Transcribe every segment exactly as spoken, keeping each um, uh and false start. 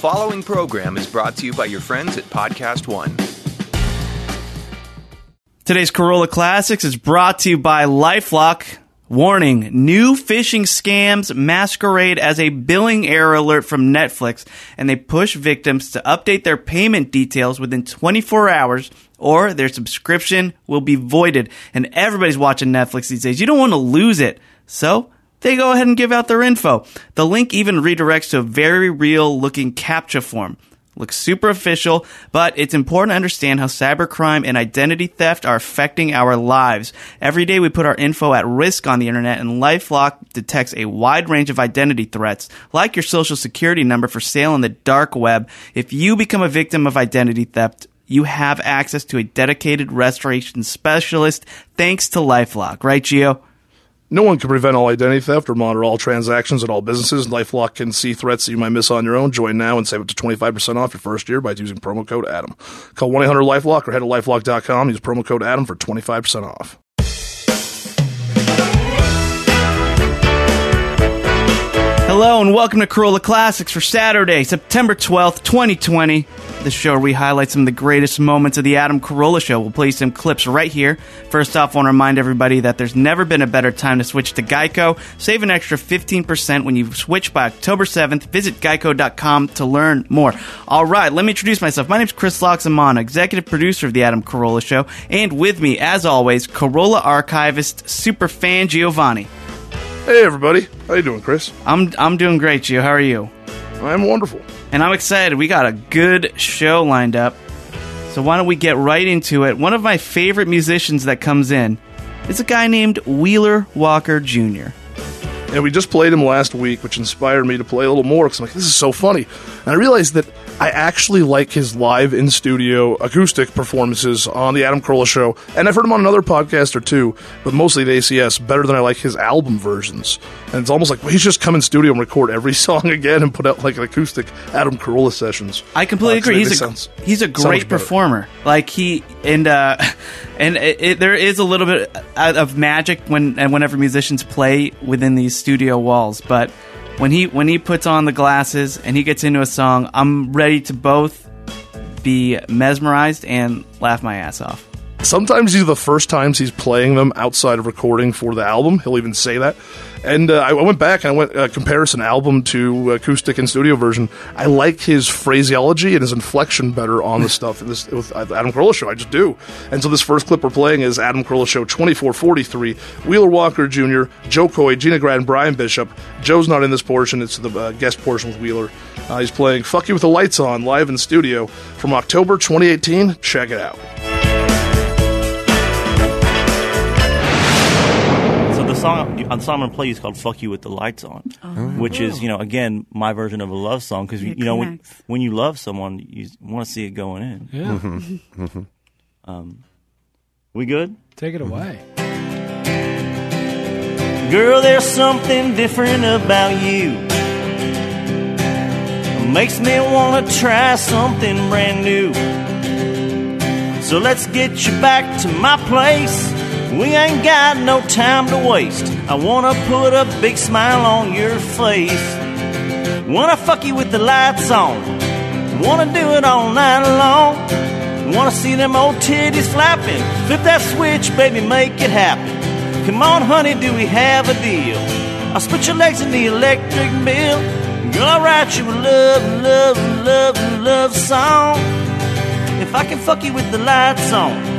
following program is brought to you by your friends at Podcast One. Today's Corolla Classics is brought to you by LifeLock. Warning, new phishing scams masquerade as a billing error alert from Netflix, and they push victims to update their payment details within twenty-four hours, or their subscription will be voided. And everybody's watching Netflix these days. You don't want to lose it. So they go ahead and give out their info. The link even redirects to a very real-looking CAPTCHA form. Looks super official, but it's important to understand how cybercrime and identity theft are affecting our lives. Every day we put our info at risk on the internet, and LifeLock detects a wide range of identity threats, like your social security number for sale on the dark web. If you become a victim of identity theft, you have access to a dedicated restoration specialist thanks to LifeLock. Right, Gio? No one can prevent all identity theft or monitor all transactions at all businesses. LifeLock can see threats that you might miss on your own. Join now and save up to twenty-five percent off your first year by using promo code Adam. Call one eight hundred LifeLock or head to lifelock dot com. Use promo code Adam for twenty-five percent off. Hello and welcome to Corolla Classics for Saturday, September twelfth, twenty twenty. The show where we highlight some of the greatest moments of the Adam Carolla Show. We'll play some clips right here. First off, I want to remind everybody that there's never been a better time to switch to Geico. Save an extra fifteen percent when you switch by October seventh. Visit geico dot com to learn more. All right, let me introduce myself. My name's Chris Loxamana, executive producer of the Adam Carolla Show. And with me, as always, Corolla archivist, superfan Giovanni. Hey, everybody. How you doing, Chris? I'm I'm doing great, Gio. How are you? I'm wonderful. And I'm excited. We got a good show lined up. So why don't we get right into it? One of my favorite musicians that comes in is a guy named Wheeler Walker Junior And we just played him last week, which inspired me to play a little more, because I'm like, this is so funny. And I realized that I actually like his live in-studio acoustic performances on the Adam Carolla Show, and I've heard him on another podcast or two, but mostly at A C S, better than I like his album versions. And it's almost like, well, he's just come in studio and record every song again and put out like an acoustic Adam Carolla sessions. I completely uh, agree. He's a, sounds, he's a great performer. Like, he, and, uh, and it, it, there is a little bit of magic when, and whenever musicians play within these studio walls, but when he when he puts on the glasses and he gets into a song, I'm ready to both be mesmerized and laugh my ass off. Sometimes these are the first times he's playing them outside of recording for the album. He'll even say that. And uh, I went back and I went uh, comparison album to acoustic and studio version. I like his phraseology and his inflection better on the stuff in this, with Adam Carolla Show. I just do. And so this first clip we're playing is Adam Carolla Show twenty-four forty-three. Wheeler Walker Junior, Joe Coy, Gina Grad, and Brian Bishop. Joe's not in this portion. It's the uh, guest portion with Wheeler. Uh, he's playing Fuck You With the Lights On live in studio from October twenty eighteen. Check it out. The song, the song I'm going to play is called Fuck You With the Lights On, oh. which is, you know, again, my version of a love song, because, you, you know, when, when you love someone, you want to see it going in. Yeah. Mm-hmm. Mm-hmm. Um, we good? Take it away. Girl, there's something different about you. It makes me want to try something brand new. So let's get you back to my place. We ain't got no time to waste. I wanna put a big smile on your face. Wanna fuck you with the lights on. Wanna do it all night long. Wanna see them old titties flapping. Flip that switch, baby, make it happen. Come on, honey, do we have a deal? I'll split your legs in the electric bill. Girl, I'll write you a love, love, love, love song. If I can fuck you with the lights on.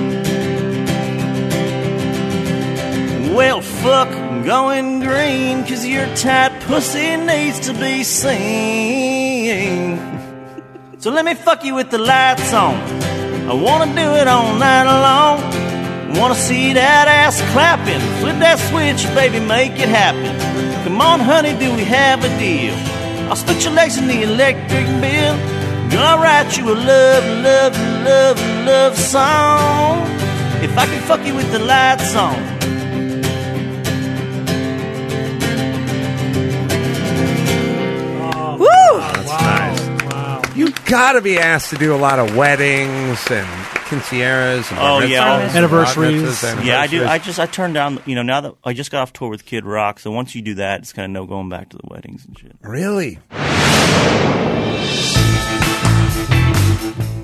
Well, fuck, going green, 'cause your tight pussy needs to be seen. So let me fuck you with the lights on. I wanna do it all night long. Wanna see that ass clapping. Flip that switch, baby, make it happen. Come on, honey, do we have a deal? I'll split your legs in the electric bill. Girl, I'll write you a love, love, love, love song. If I can fuck you with the lights on. You gotta be asked to do a lot of weddings and quinceañeras and oh yeah, anniversaries. Yeah, I do. I just I turned down. You know, now that I just got off tour with Kid Rock, so once you do that, it's kind of no going back to the weddings and shit. Really?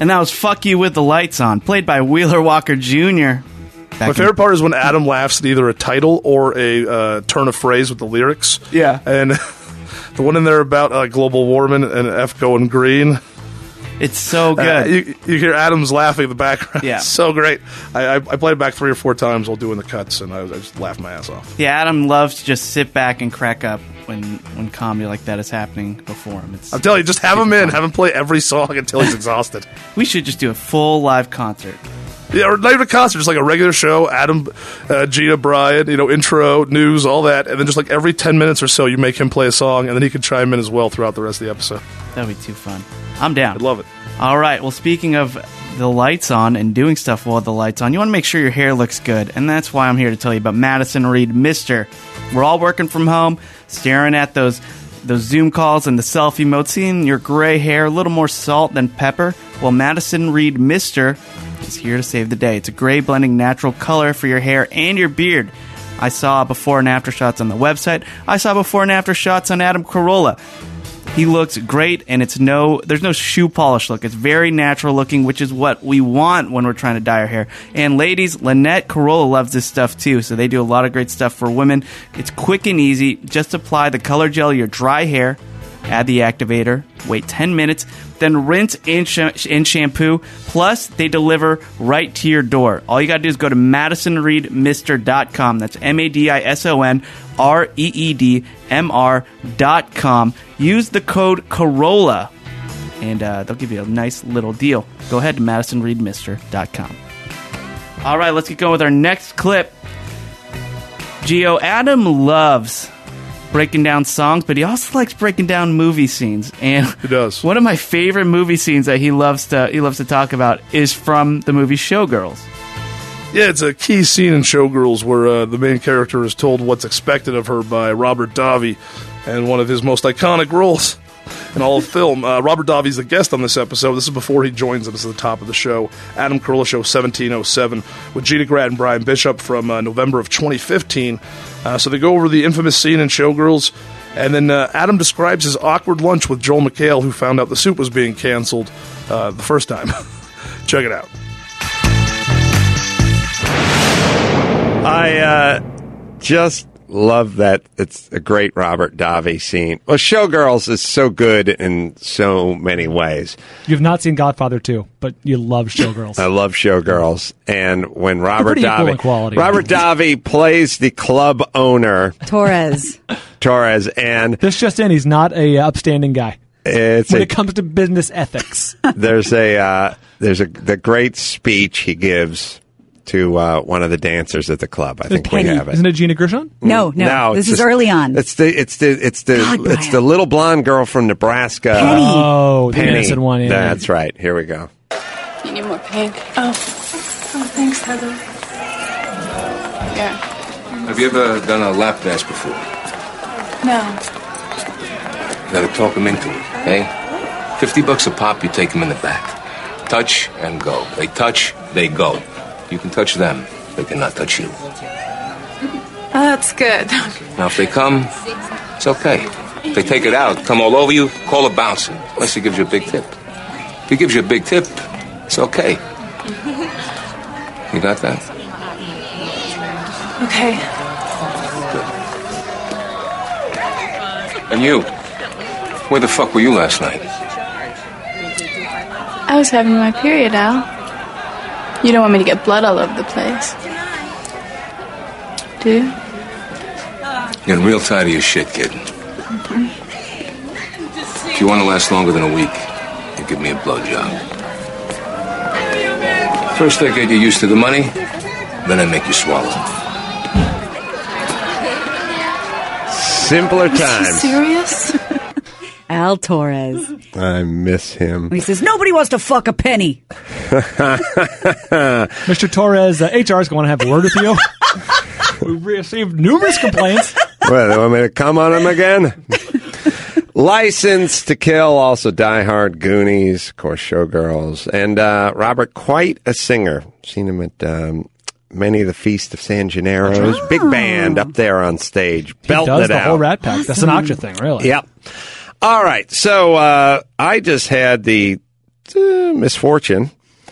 And that was Fuck You With the Lights On, played by Wheeler Walker Junior My favorite part is when Adam laughs at either a title or a uh, turn of phrase with the lyrics. Yeah. And the one in there about uh, global warming and F going green. It's so good. Uh, you, you hear Adam's laughing in the background. Yeah. It's so great. I, I, I played it back three or four times while doing the cuts, and I, I just laughed my ass off. Yeah, Adam loves to just sit back and crack up when when comedy like that is happening before him. It's I'm telling you, just have him in. fun. Have him play every song until he's exhausted. We should just do a full live concert. Yeah, or not even a concert, just like a regular show. Adam, uh, Gina, Brian, you know, intro, news, all that, and then just like every ten minutes or so, you make him play a song, and then he can chime in as well throughout the rest of the episode. That'd be too fun. I'm down. I'd love it. All right. Well, speaking of the lights on and doing stuff while the lights on, you want to make sure your hair looks good, and that's why I'm here to tell you about Madison Reed Mister. We're all working from home, staring at those those Zoom calls and the selfie mode, seeing your gray hair, a little more salt than pepper. Well, Madison Reed Mister is here to save the day. It's a gray blending natural color for your hair and your beard. I saw before and after shots on the website. I saw before and after shots on Adam Carolla. He looks great, and it's no there's no shoe polish look. It's very natural looking, which is what we want when we're trying to dye our hair. And ladies, Lynette Carolla loves this stuff too, so they do a lot of great stuff for women. It's quick and easy. Just apply the color gel to your dry hair, add the activator, wait ten minutes, then rinse in, sh- in shampoo. Plus, they deliver right to your door. All you got to do is go to madison reed mister dot com. That's M A D I S O N R E E D M R dot com. Use the code Carolla, and uh, they'll give you a nice little deal. Go ahead to madison reed mister dot com. All right, let's get going with our next clip. Gio, Adam loves breaking down songs, but he also likes breaking down movie scenes. And He does. one of my favorite movie scenes that he loves to he loves to talk about is from the movie Showgirls. Yeah, it's a key scene in Showgirls where uh, the main character is told what's expected of her by Robert Davi, and one of his most iconic roles in all of film. Uh, Robert Davi's the guest on this episode. This is before he joins us at the top of the show. Adam Carolla Show seventeen oh seven with Gina Grad and Brian Bishop from uh, November of twenty fifteen. Uh, so they go over the infamous scene in Showgirls, and then uh, Adam describes his awkward lunch with Joel McHale, who found out the suit was being canceled uh, the first time. Check it out. I uh, just love that it's a great Robert Davi scene. Well, Showgirls is so good in so many ways. You've not seen Godfather two, but you love Showgirls. I love Showgirls. And when Robert pretty equal in Davi quality. Robert Davi plays the club owner, Torres. Torres, and This just in, he's not a uh, upstanding guy it's when a, it comes to business ethics. there's a uh, there's a the great speech he gives to uh, one of the dancers at the club. I think Penny. we have it. Isn't it Gina Gershon? No, no, it's this is just- early on. It's the it's the it's the God, it's Brian. the little blonde girl from Nebraska. Penny. Oh, the Penny. innocent one. Yeah. That's right. Here we go. You need more pink. Oh. Oh, thanks, Heather. Yeah. Have you ever done a lap dance before? No. You gotta talk them into it, okay? Fifty bucks a pop, you take them in the back. Touch and go. They touch, they go. You can touch them. They cannot touch you. Oh, that's good. Now, if they come, it's okay. If they take it out, come all over you, call a bouncer. Unless he gives you a big tip. If he gives you a big tip, it's okay. You got that? Okay. And you? Where the fuck were you last night? I was having my period, Al. You don't want me to get blood all over the place. Do you? Getting real tired of your shit, kid. If you want to last longer than a week, you give me a blowjob. First I get you used to the money, then I make you swallow. Simpler Are you times. serious? Al Torres. I miss him. He says, nobody wants to fuck a penny. Mister Torres, uh, H R is going to have a word with you. We've received numerous complaints. Well, they want me to come on him again? License to Kill, also Die Hard, Goonies, of course, Showgirls. And uh, Robert, quite a singer. Seen him at um, many of the Feast of San Gennaro's. Big band up there on stage. He Belting does it the out. whole Rat Pack. That's an Sinatra thing, really. Yep. All right. So uh, I just had the uh, misfortune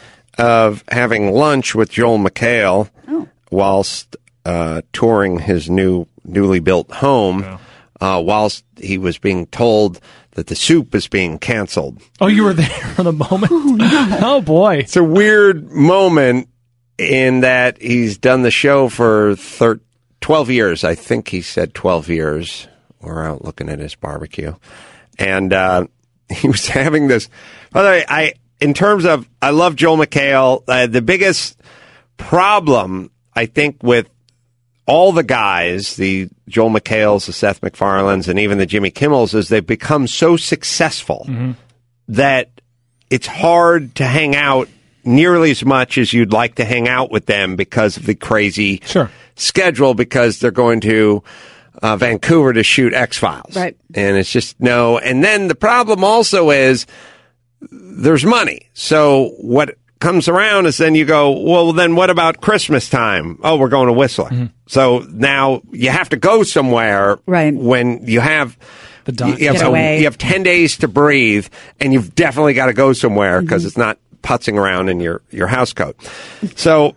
of having lunch with Joel McHale Oh. whilst uh, touring his new newly built home, Yeah. uh, whilst he was being told that the soup is being canceled. Oh, you were there for the moment? Oh, no. Oh, boy. It's a weird moment in that he's done the show for thir- twelve years. I think he said twelve years. We're out looking at his barbecue. And uh, he was having this. By the way, I, in terms of, I love Joel McHale. Uh, the biggest problem, I think, with all the guys, the Joel McHales, the Seth MacFarlanes, and even the Jimmy Kimmels, is they've become so successful Mm-hmm. that it's hard to hang out nearly as much as you'd like to hang out with them because of the crazy Sure. schedule, because they're going to uh, Vancouver to shoot X-Files. Right. And it's just no. And then the problem also is there's money. So what comes around is then you go, well, then what about Christmas time? Oh, we're going to Whistler. Mm-hmm. So now you have to go somewhere Right. when you have The di- you, have Get away. you have ten days to breathe, and you've definitely got to go somewhere because Mm-hmm. it's not putzing around in your, your house coat. So,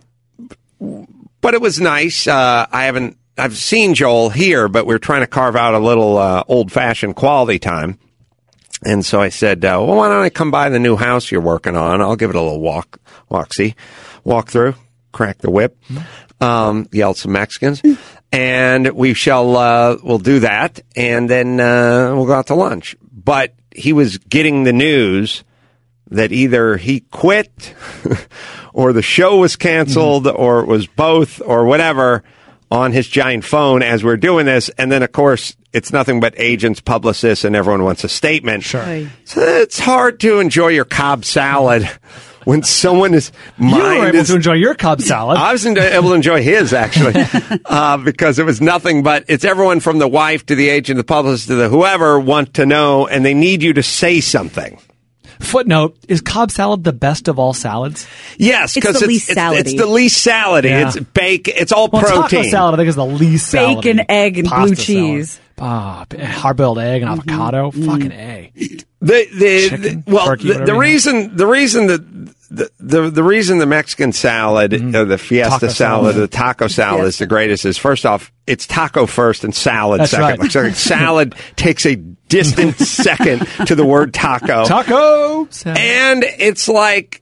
but it was nice. Uh, I haven't, I've seen Joel here, but we're trying to carve out a little uh, old-fashioned quality time. And so I said, uh, well, why don't I come by the new house you're working on? I'll give it a little walk, walk, see, walk through, crack the whip, um, yell at some Mexicans, and we shall, uh, we'll do that, and then uh, we'll go out to lunch. But he was getting the news that either he quit or the show was canceled or it was both or whatever on his giant phone as we're doing this. And then, of course, it's nothing but agents, publicists, and everyone wants a statement. Sure. Right. So it's hard to enjoy your Cobb salad when someone is You were mind able is. to enjoy your Cobb salad. I was able to enjoy his, actually, uh, because it was nothing but it's everyone from the wife to the agent, the publicist to the whoever want to know, and they need you to say something. Footnote, is Cobb salad the best of all salads? Yes, It's because the it's, least it's, salady. it's the least salady. Yeah. It's bake. It's all Well, protein. taco salad, I think, is the least salad. Bacon, egg, and blue cheese. Ah, hard-boiled egg and avocado. Mm-hmm. Fucking A. The the, Chicken, the well turkey, the, whatever the you reason the reason that the, the the reason the Mexican salad or the Fiesta Taco salad, salad. or the taco salad is the greatest is first off it's taco first and salad That's second. right. Like, so salad takes a distant second to the word taco. Taco salad. And it's like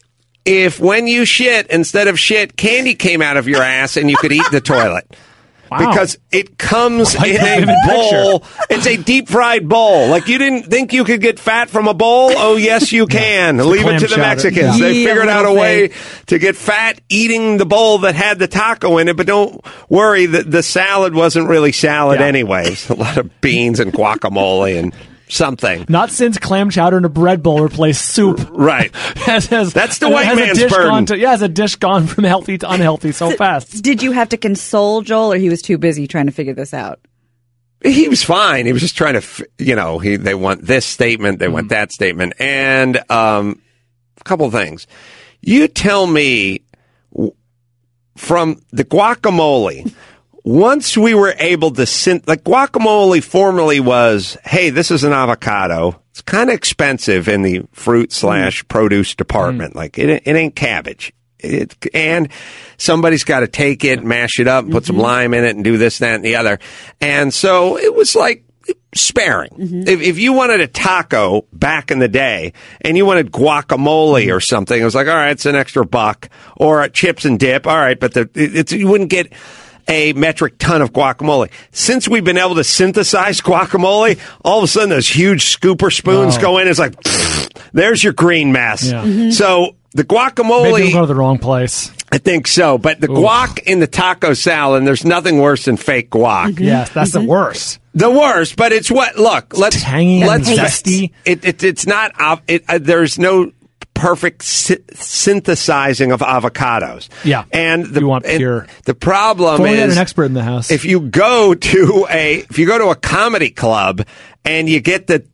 if when you shit, instead of shit, candy came out of your ass and you could eat the toilet. Wow. Because it comes Like in that a vivid bowl. It's a deep fried bowl. Like you didn't think you could get fat from a bowl? Oh, yes, you can. It's Leave the it to the clam chowder. Mexicans. Yeah. They Yeah, figured out a little way thing. to get fat eating the bowl that had the taco in it. But don't worry, the, the salad wasn't really salad Yeah. anyways. A lot of beans and guacamole and something. Not since clam chowder in a bread bowl replaced soup. Right. Has, has, That's the has white a man's dish burden. Gone to, yeah, has a dish gone from healthy to unhealthy so fast. Did you have to console Joel, or he was too busy trying to figure this out? He was fine. He was just trying to, f- you know, he they want this statement, they Mm-hmm. want that statement, and um, a couple of things. You tell me w- from the guacamole. Once we were able to synth, like guacamole formerly was, hey, this is an avocado. It's kind of expensive in the fruit slash produce department. Like it, it ain't cabbage. It, and somebody's got to take it, mash it up, and put some lime in it, and do this, that, and the other. And so it was like sparing. If, if you wanted a taco back in the day, and you wanted guacamole or something, it was like, all right, it's an extra buck, or a chips and dip. All right, but the, it, it's you wouldn't get a metric ton of guacamole. Since we've been able to synthesize guacamole, all of a sudden those huge scooper spoons Oh. go in. It's like, there's your green mess. Yeah. So the Maybe I'm guacamole, going to the wrong place. I think so. But the guac in the taco salad, and there's nothing worse than fake guac. Yes, that's the worst. The worst, but it's what, look, let's, tangy and let's, zesty. It, it, it's not, av- it, uh, there's no perfect sy- synthesizing of avocados. Yeah. And the, You want and pure. the problem If only we had is an expert in the house. if you go to a, if you go to a comedy club and you get the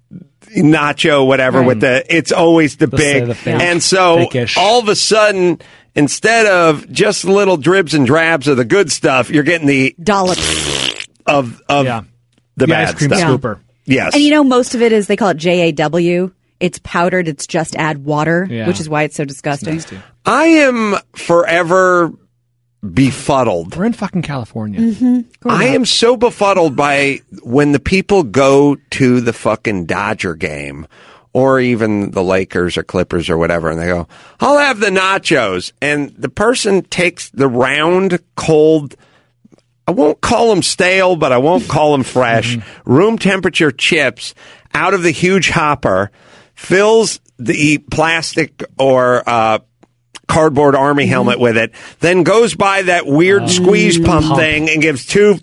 nacho, whatever, Right. with the, it's always the They'll say big. the fake- and so fake-ish. all of a sudden, instead of just little dribs and drabs of the good stuff, you're getting the Dollop. of of Yeah. the The bad ice cream stuff. scooper. Yes. And you know, most of it is, they call it J A W. it's powdered. It's just add water, Yeah. which is why it's so disgusting. Nasty. I am forever befuddled. We're in fucking California. Mm-hmm. I am so befuddled by when the people go to the fucking Dodger game or even the Lakers or Clippers or whatever, and they go, I'll have the nachos. And the person takes the round, cold, I won't call them stale, but I won't call them fresh, room temperature chips out of the huge hopper, fills the plastic or uh cardboard army helmet with it, then goes by that weird squeeze pump, Pump. thing and gives two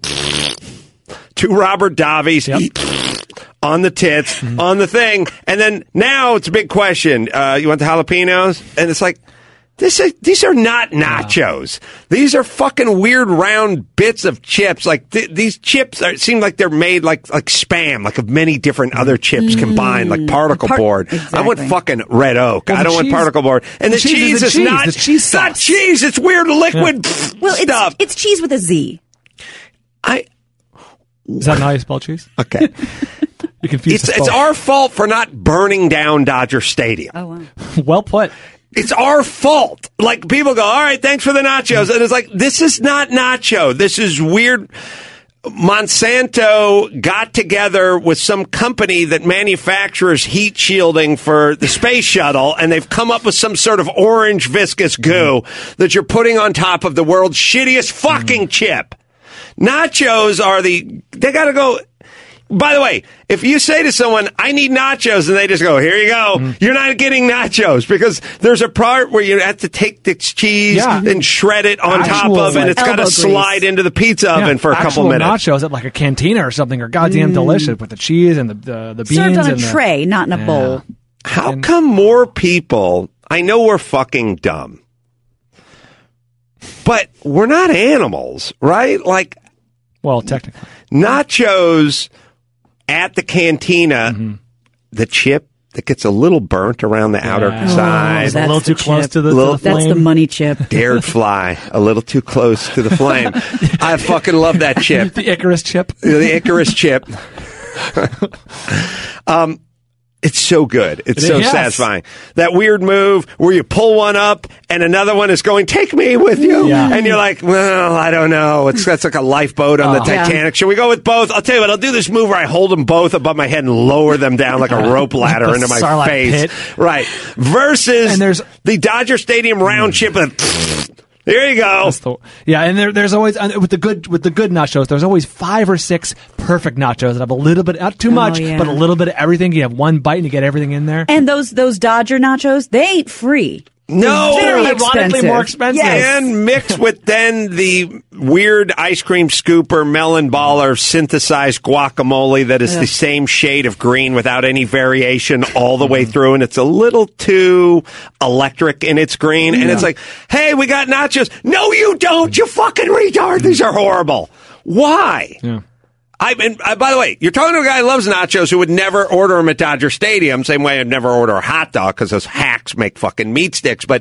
two Robert Davies Yep. on the tits, on the thing, and then now it's a big question. Uh, you want the jalapenos? And it's like, this is, these are not nachos. These are fucking weird round bits of chips. Like th- these chips are, seem like they're made like like spam, like of many different other chips combined, like particle Par- board. I want exactly. fucking red oak. Well, I the don't want cheese- particle board. And the, the cheese cheese is the is cheese. not The cheese it's not sauce. cheese. It's weird liquid Well, it's, stuff. it's cheese with a Z. I Is that not how you spell cheese? okay. You confused It's us it's both. our fault for not burning down Dodger Stadium. Oh, wow. Well put. It's our fault. Like, people go, all right, thanks for the nachos. And it's like, this is not nacho. This is weird. Monsanto got together with some company that manufactures heat shielding for the space shuttle, and they've come up with some sort of orange viscous goo that you're putting on top of the world's shittiest fucking chip. Nachos are the, they gotta go. By the way, if you say to someone, I need nachos, and they just go, here you go, Mm. you're not getting nachos, because there's a part where you have to take the cheese Yeah. and shred it on top Actual, of, and like, it's got to elbow grease. slide into the pizza oven Yeah, for a couple actual minutes. nachos at like a cantina or something are goddamn delicious with the cheese and the the, the beans Served on a and the- tray, not in a Yeah. bowl. How come more people, I know we're fucking dumb, but we're not animals, right? Like, Well, technically, nachos at the cantina, Mm-hmm. the chip that gets a little burnt around the outer Yeah. side. it's a that's little the too close chip. to the, Little- to the That's flame. the money chip. Dared fly a little too close to the flame. I fucking love that chip. The Icarus chip. The Icarus chip. um, it's so good. It's It so is. Yes. satisfying. That weird move where you pull one up and another one is going, take me with you. Yeah. And you're like, well, I don't know. It's that's like a lifeboat on the Oh. Yeah. Titanic. Should we go with both? I'll tell you what, I'll do this move where I hold them both above my head and lower them down like a rope ladder The into my Sarlacc face. pit. Right. Versus And there's- the Dodger Stadium round chip. And there you go. That's the- yeah, and there, there's always and with the good with the good nachos. There's always five or six perfect nachos that have a little bit, not too much, yeah. but a little bit of everything. You have one bite and you get everything in there. And those those Dodger nachos, they ain't free. No. They're very ironically expensive. more expensive. Yes. And mixed with then the weird ice cream scooper, melon baller, synthesized guacamole that is the same shade of green without any variation all the way through. And it's a little too electric in its green. And it's like, hey, we got nachos. No, you don't, you fucking retard. These are horrible. Why? Yeah. I, and, uh, by the way, you're talking to a guy who loves nachos who would never order them at Dodger Stadium, same way I'd never order a hot dog because those hacks make fucking meat sticks. But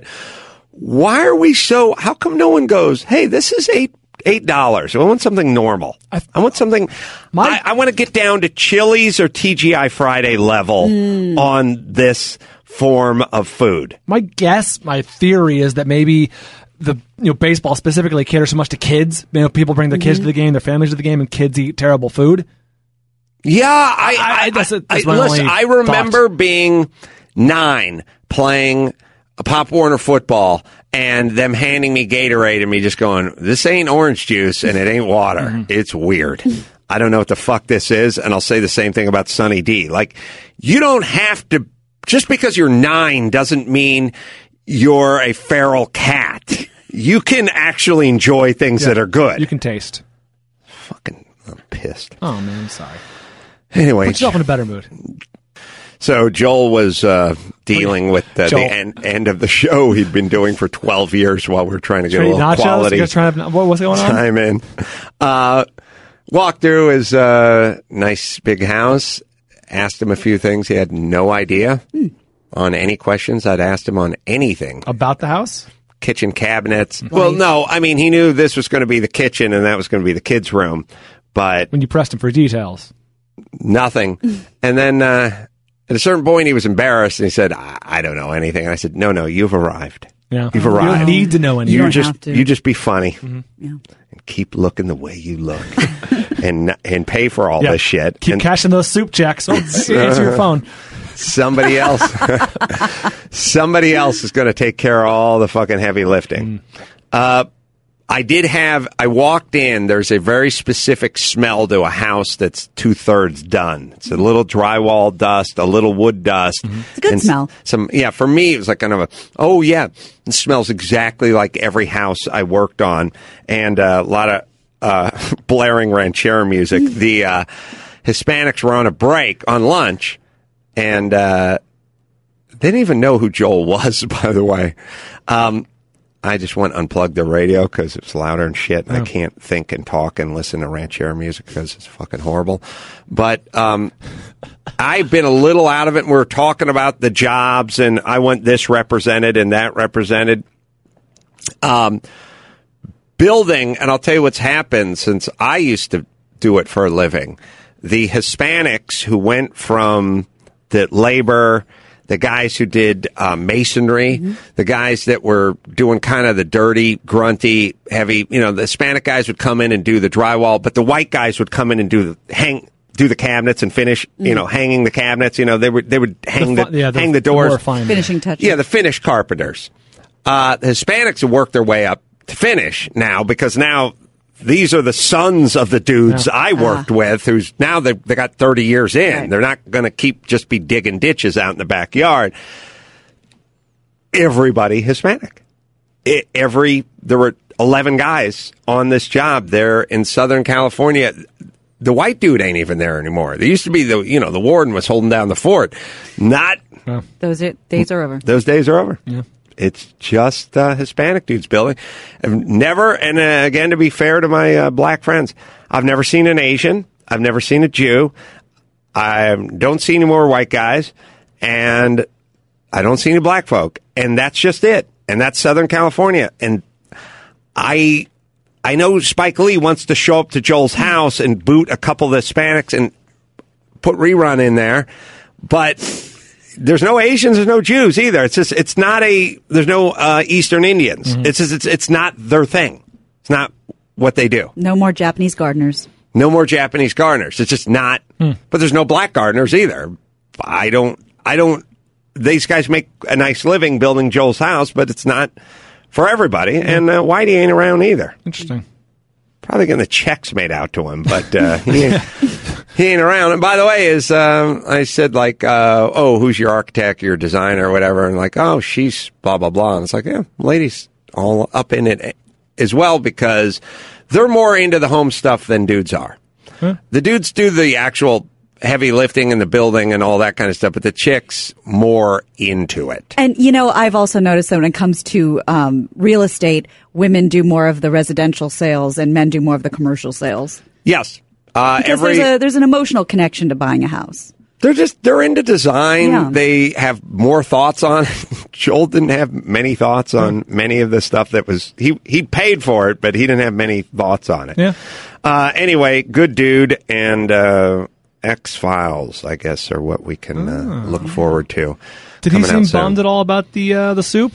why are we so, how come no one goes, hey, this is eight, eight dollars. I want something normal. I, I want something, My- I, I want to get down to Chili's or T G I Friday level on this form of food. My guess, my theory is that maybe the you know baseball specifically caters so much to kids. You know, people bring their kids to the game, their families to the game, and kids eat terrible food. Yeah, I, I- I, that's- I, that's I- my listen, only I remember being nine playing a Pop Warner football and them handing me Gatorade and me just going, this ain't orange juice and it ain't water. Mm-hmm. It's weird. I don't know what the fuck this is. And I'll say the same thing about Sunny D. Like, you don't have to, just because you're nine doesn't mean you're a feral cat. You can actually enjoy things that are good. You can taste. Fucking, I'm pissed. Oh man, I'm sorry. Anyway, Put yourself in a better mood. so Joel was uh, dealing with uh, the Joel. end, end of the show he'd been doing for twelve years while we were trying to get Trying a to eat little nachos. quality You guys trying to have, what, what's going on? time in. Uh, walked through his uh, nice big house, asked him a few things. He had no idea on any questions I'd asked him on anything. About the house? Kitchen cabinets. Well, no, I mean, he knew this was going to be the kitchen and that was going to be the kids' room, but When you pressed him for details. nothing. And then uh, At a certain point, he was embarrassed, and he said, I, I don't know anything. And I said, no, no, you've arrived. Yeah. You've You arrived. don't need to know anything. You You don't just, have to. you just be funny. Yeah. And keep looking the way you look. and and pay for all Yeah. this shit. Keep and cashing those soup checks. Oh, answer your phone. somebody else somebody else is going to take care of all the fucking heavy lifting. Uh, I did have, I walked in, there's a very specific smell to a house that's two-thirds done. It's a little drywall dust, a little wood dust. It's a good and smell. Some, yeah, for me, it was like kind of a, oh, yeah, it smells exactly like every house I worked on. And uh, a lot of uh, blaring ranchera music. The uh, Hispanics were on a break on lunch, and uh, they didn't even know who Joel was, by the way. Um I just went unplugged the radio because it's louder and shit. And Oh. I can't think and talk and listen to ranchera music because it's fucking horrible. But um, I've been a little out of it. And we were talking about the jobs, and I want this represented and that represented. Um, building, and I'll tell you what's happened since I used to do it for a living. The Hispanics who went from the labor, the guys who did uh, masonry, mm-hmm. the guys that were doing kind of the dirty, grunty, heavy, you know, the Hispanic guys would come in and do the drywall, but the white guys would come in and do the hang, do the cabinets and finish, mm-hmm. you know, hanging the cabinets. You know, they would they would hang the, The fu- yeah, the- hang the the doors, more fine- Finishing touches. yeah, the finish carpenters. Uh, the Hispanics have worked their way up to finish now because now these are the sons of the dudes Yeah. I worked with, who's now they they got thirty years in. Right. They're not going to keep just be digging ditches out in the backyard. Everybody Hispanic. I every there were eleven guys on this job there in Southern California. The white dude ain't even there anymore. There used to be the you know the warden was holding down the fort. Not Those are, days are over. those days are over. Yeah. It's just uh, Hispanic dudes building. I've never, and uh, again, to be fair to my uh, black friends, I've never seen an Asian. I've never seen a Jew. I don't see any more white guys, and I don't see any black folk. And that's just it. And that's Southern California. And I, I know Spike Lee wants to show up to Joel's house and boot a couple of Hispanics and put Rerun in there, but there's no Asians, there's no Jews either. It's just, it's not a, there's no uh, Eastern Indians. Mm-hmm. It's just, it's, it's not their thing. It's not what they do. No more Japanese gardeners. No more Japanese gardeners. It's just not, Hmm. but there's no black gardeners either. I don't, I don't, these guys make a nice living building Joel's house, but it's not for everybody. And uh, Whitey ain't around either. Interesting. Probably getting the checks made out to him, but uh, he, ain't, he ain't around. And by the way, is um, I said like, uh, oh, who's your architect, your designer, or whatever, and like, oh, she's blah blah blah. And it's like, yeah, ladies all up in it as well because they're more into the home stuff than dudes are. Huh? The dudes do the actual heavy lifting and the building and all that kind of stuff, but the chicks more into it. And, you know, I've also noticed that when it comes to um, real estate, women do more of the residential sales and men do more of the commercial sales. Yes. Uh, Because every, there's, a, there's an emotional connection to buying a house. They're just, they're into design. Yeah. They have more thoughts on it. Joel didn't have many thoughts on many of the stuff that was, he, he paid for it, but he didn't have many thoughts on it. Yeah. Uh, anyway, good dude, and, uh, X-Files, I guess, are what we can uh, look forward to. Did he coming out seem soon. bummed at all about the uh, the soup?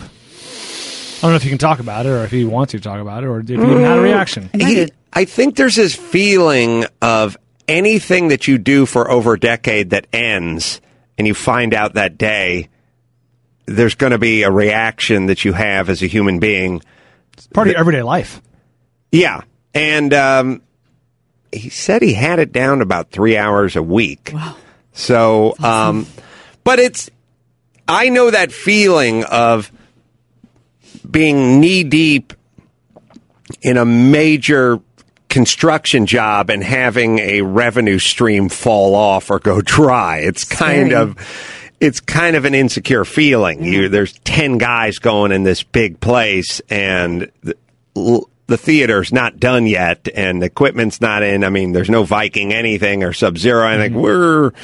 I don't know if you can talk about it, or if you want to talk about it, or if you even had a reaction. He, I think there's this feeling of anything that you do for over a decade that ends, and you find out that day, there's going to be a reaction that you have as a human being. It's part of your everyday life. Yeah. And um, he said he had it down to about three hours a week. Wow. So, um, but it's, I know that feeling of being knee deep in a major construction job and having a revenue stream fall off or go dry. It's kind Scary. of, it's kind of an insecure feeling. You, there's ten guys going in this big place, and the, the theater's not done yet, and the equipment's not in. I mean, there's no Viking anything or Sub-Zero. I think we're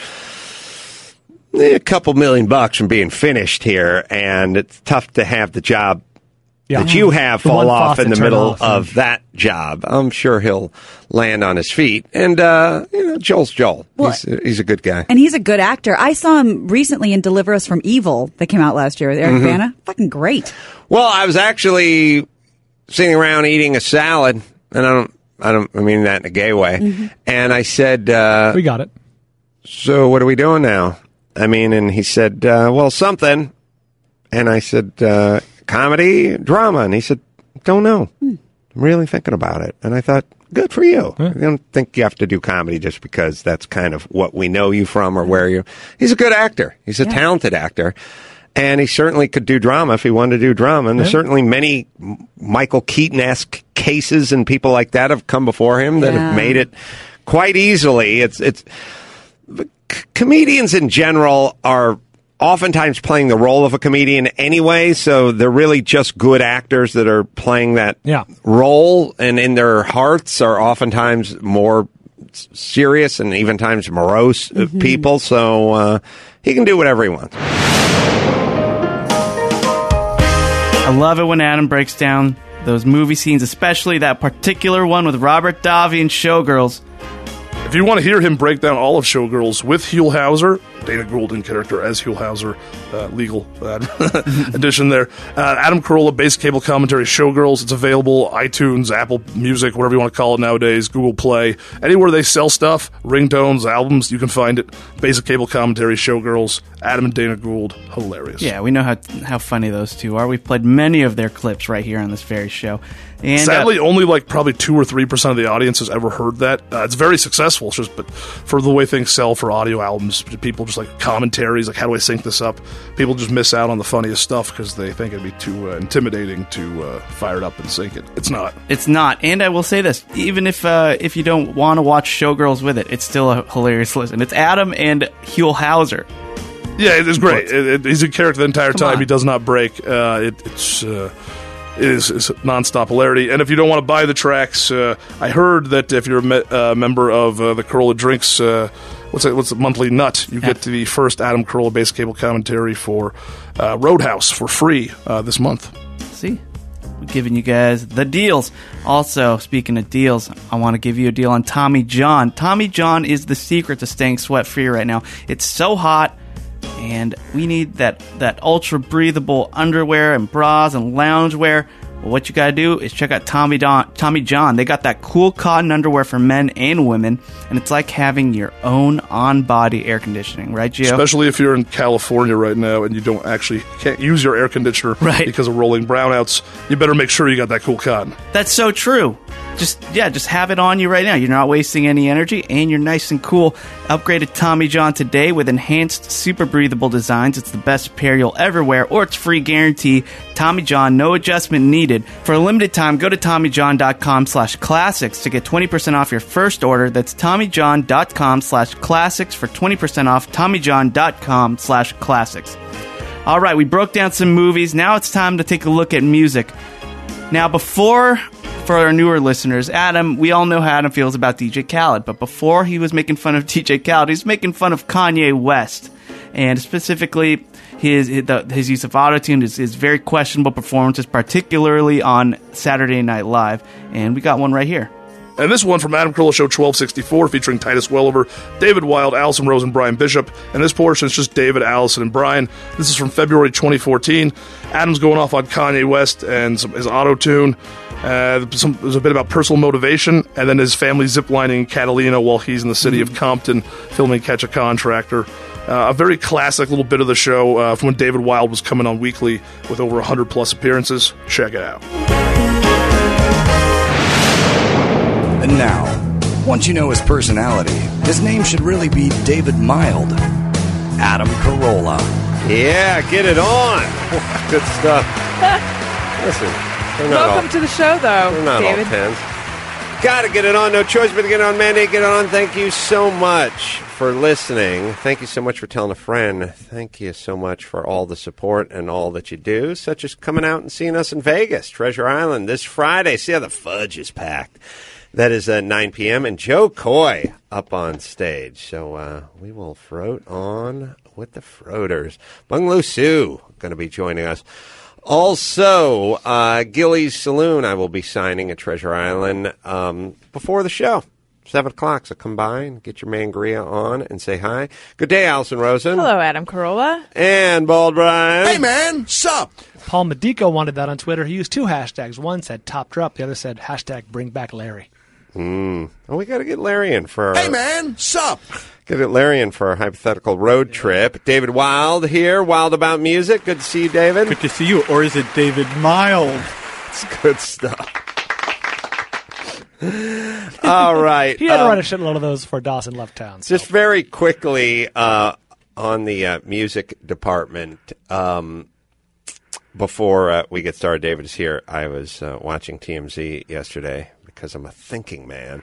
a couple million bucks from being finished here, and it's tough to have the job Yeah. that you have The fall one off faucet in the turn middle off, of that job. I'm sure he'll land on his feet. And, uh, you know, Joel's Joel. Well, he's, he's a good guy. And he's a good actor. I saw him recently in Deliver Us from Evil that came out last year with Eric Mhm. Bana. Fucking great. Well, I was actually sitting around eating a salad, and I don't, I don't, I mean that in a gay way. Mm-hmm. And I said, uh, We got it. so what are we doing now? I mean, and he said, uh, well, something. And I said, uh, comedy, drama. And he said, don't know. I'm really thinking about it. And I thought, good for you. I don't think you have to do comedy just because that's kind of what we know you from or where you. He's a good actor. He's a Yeah. talented actor. And he certainly could do drama if he wanted to do drama. And there's Yeah. certainly many Michael Keaton-esque cases and people like that have come before him that Yeah. have made it quite easily. It's, it's, c- comedians in general are oftentimes playing the role of a comedian anyway, so they're really just good actors that are playing that Yeah. role, and in their hearts are oftentimes more s- serious and even times morose uh people, so uh, he can do whatever he wants. I love it when Adam breaks down those movie scenes, especially that particular one with Robert Davi and Showgirls. If you want to hear him break down all of Showgirls with Huell Hauser, Dana Gould in character as Huell Hauser, uh, legal uh, edition there. Uh, Adam Carolla, basic cable commentary, Showgirls. It's available iTunes, Apple Music, whatever you want to call it nowadays, Google Play. Anywhere they sell stuff, ringtones, albums, you can find it. Basic cable commentary, Showgirls, Adam and Dana Gould. Hilarious. Yeah, we know how how funny those two are. We've played many of their clips right here on this very show. And, Sadly, uh, only like probably two or three percent of the audience has ever heard that. Uh, it's very successful, it's just but for the way things sell for audio albums, people just like commentaries, like how do I sync this up? People just miss out on the funniest stuff because they think it'd be too uh, intimidating to uh, fire it up and sync it. It's not. It's not. And I will say this, even if uh, if you don't want to watch Showgirls with it, it's still a hilarious listen. It's Adam and Huell Hauser. Yeah, it is great. It, it, he's a character the entire Come time. on. He does not break. Uh, it, it's. Uh, It is, is nonstop hilarity. And if you don't want to buy the tracks, uh, I heard that if you're a me- uh, member of uh, the Carolla Drinks, uh, what's it, what's the monthly nut, you get to the first Adam Carolla basic cable commentary for uh, Roadhouse for free uh, this month. See? We're giving you guys the deals. Also, speaking of deals, I want to give you a deal on Tommy John. Tommy John is the secret to staying sweat-free right now. It's so hot. And we need that, that ultra breathable underwear and bras and loungewear. Well, what you gotta do is check out Tommy Don, Tommy John. They got that cool cotton underwear for men and women, and it's like having your own on-body air conditioning, right, Gio? Especially if you're in California right now and you don't actually can't use your air conditioner Right. because of rolling brownouts. You better make sure you got that cool cotton. That's so true. Just yeah, just have it on you right now. You're not wasting any energy, and you're nice and cool. Upgrade to Tommy John today with enhanced, super breathable designs. It's the best pair you'll ever wear, or it's free guarantee. Tommy John, no adjustment needed. For a limited time, go to TommyJohn.com slash classics to get twenty percent off your first order. That's TommyJohn.com slash classics for twenty percent off. TommyJohn.com slash classics. All right, we broke down some movies. Now it's time to take a look at music. Now, before, for our newer listeners, Adam, we all know how Adam feels about D J Khaled, but before he was making fun of D J Khaled, he was making fun of Kanye West, and specifically his his, the, his use of autotune, his, his very questionable performances, particularly on Saturday Night Live, and we got one right here. And this one from Adam Carolla Show twelve sixty-four, featuring Titus Welliver, David Wild, Allison Rose, and Brian Bishop. And this portion is just David, Allison, and Brian. This is from February twenty fourteen. Adam's going off on Kanye West and some, his auto-tune. Uh, some, there's a bit about personal motivation, and then his family ziplining in Catalina while he's in the city of Compton filming Catch a Contractor. Uh, a very classic little bit of the show uh, from when David Wild was coming on weekly with over one hundred plus appearances. Check it out. And now, once you know his personality, his name should really be David Mild. Adam Carolla. Yeah, get it on. Good stuff. Listen, they're not Welcome all, to the show, though, they're not David. all tens. Gotta get it on. No choice but to get it on. Mandate, get it on. Thank you so much for listening. Thank you so much for telling a friend. Thank you so much for all the support and all that you do, such as coming out and seeing us in Vegas, Treasure Island, this Friday. See how the fudge is packed. That is at nine p.m. and Joe Coy up on stage. So uh, we will float on with the Froaters. Bungalow Sue going to be joining us Also, uh, Gilly's Saloon, I will be signing at Treasure Island um, before the show. Seven o'clock, so come by and get your Mangria on and say hi. Good day, Allison Rosen. Hello, Adam Carolla. And Bald Brian. Hey, man, sup? Paul Medico wanted that on Twitter. He used two hashtags. One said top drop. The other said hashtag bring back Larry. Mm. Oh, we got to get Larry in for our... Hey, man, sup? Get Larry in for our hypothetical road trip. David Wild here, Wild About Music. Good to see you, David. Good to see you. Or is it David Mild? It's good stuff. All right. He had to um, write a shitload of those for Dawson Left Town. So. Just very quickly uh, on the uh, music department, um, before uh, we get started, David is here. I was uh, watching T M Z yesterday because I'm a thinking man.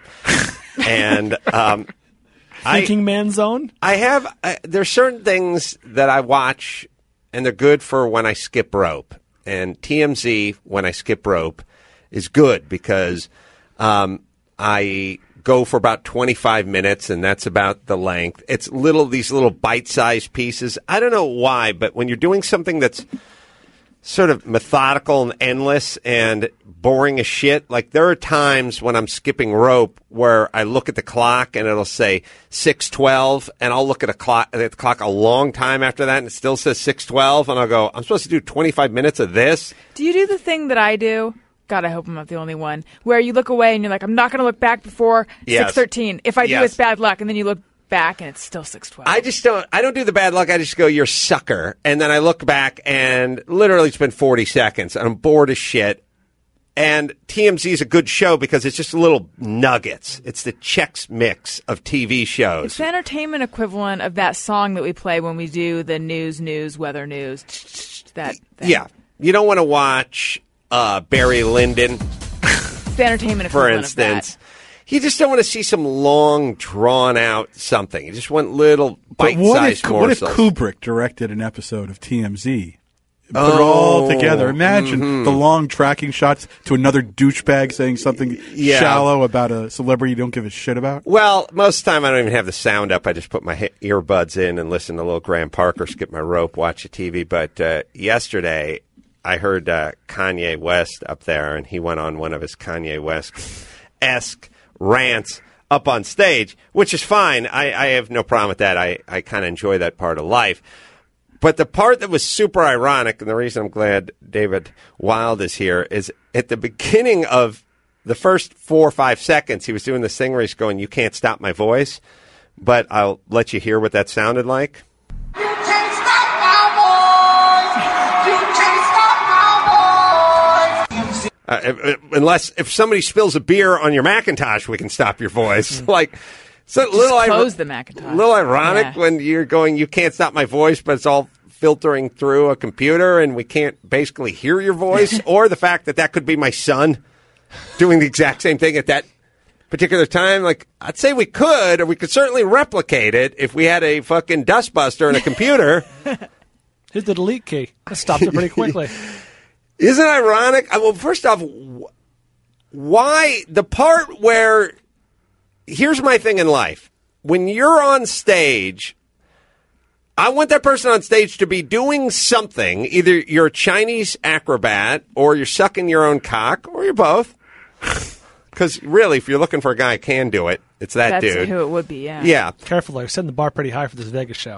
and um, Thinking I, man zone? I have, I, there's certain things that I watch, and they're good for when I skip rope. And T M Z, when I skip rope, is good because... Um, I go for about twenty-five minutes, and that's about the length. It's little these little bite-sized pieces. I don't know why, but when you're doing something that's sort of methodical and endless and boring as shit, like there are times when I'm skipping rope where I look at the clock and it'll say six twelve, and I'll look at a clock at the clock a long time after that, and it still says six twelve, and I'll go, I'm supposed to do twenty-five minutes of this? Do you do the thing that I do? God, I hope I'm not the only one. Where you look away and you're like, I'm not going to look back before yes. six thirteen. If I do, yes. it's bad luck. And then you look back and it's still six twelve. I just don't, I don't do the bad luck. I just go, you're a sucker. And then I look back and literally it's been forty seconds and I'm bored as shit. And T M Z is a good show because it's just little nuggets. It's the Chex Mix of T V shows. It's the entertainment equivalent of that song that we play when we do the news, news, weather news. That thing. Yeah. You don't want to watch... Uh, Barry Lyndon, it's the entertainment for equivalent instance. Of that. You just don't want to see some long, drawn-out something. You just want little But what bite-sized if, what if morsels. Kubrick directed an episode of T M Z? Put Oh, it all together. Imagine mhm. the long tracking shots to another douchebag saying something Yeah. shallow about a celebrity you don't give a shit about. Well, most of the time I don't even have the sound up. I just put my he- earbuds in and listen to little Graham Parker, skip my rope, watch the T V. But uh, yesterday... I heard uh, Kanye West up there, and he went on one of his Kanye West-esque rants up on stage, which is fine. I, I have no problem with that. I, I kind of enjoy that part of life. But the part that was super ironic, and the reason I'm glad David Wild is here, is at the beginning of the first four or five seconds, he was doing this thing where he's going, you can't stop my voice, but I'll let you hear what that sounded like. Uh, if, unless if somebody spills a beer on your Macintosh, we can stop your voice. like, so Just little close ir- the Macintosh. little ironic Yeah. when you're going, you can't stop my voice, but it's all filtering through a computer, and we can't basically hear your voice, or the fact that that could be my son doing the exact same thing at that particular time. Like, I'd say we could, or we could certainly replicate it if we had a fucking dustbuster and a computer. Here's the delete key. That stopped it pretty quickly. Isn't it ironic? Well, first off, wh- why the part where here's my thing in life. When you're on stage, I want that person on stage to be doing something. Either you're a Chinese acrobat, or you're sucking your own cock, or you're both. Because really, if you're looking for a guy who can do it, it's that That's dude. who it would be, yeah. Yeah. Careful, they're setting the bar pretty high for this Vegas show.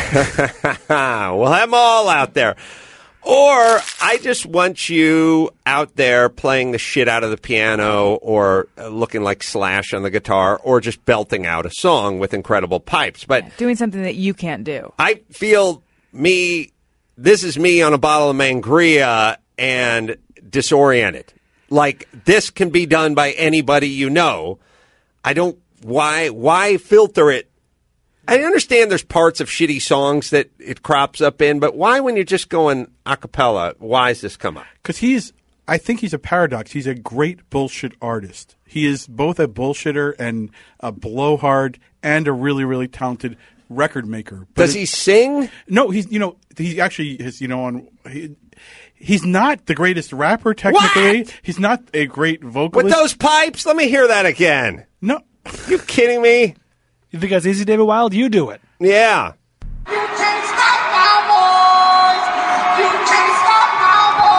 We'll have them all out there. Or I just want you out there playing the shit out of the piano, or uh, looking like Slash on the guitar, or just belting out a song with incredible pipes. But Yeah, doing something that you can't do. I feel me, this is me on a bottle of Mangria and disoriented. Like, this can be done by anybody you know. I don't, why, why filter it? I understand there's parts of shitty songs that it crops up in, but why, when you're just going a cappella, why does this come up? Because he's, I think he's a paradox. He's a great bullshit artist. He is both a bullshitter and a blowhard and a really, really talented record maker. But Does he sing? No, he's, you know, he actually is, you know, on, he, he's not the greatest rapper technically. What? He's not a great vocalist. With those pipes? Let me hear that again. No. You kidding me? You think that's easy, David Wild? You do it. Yeah.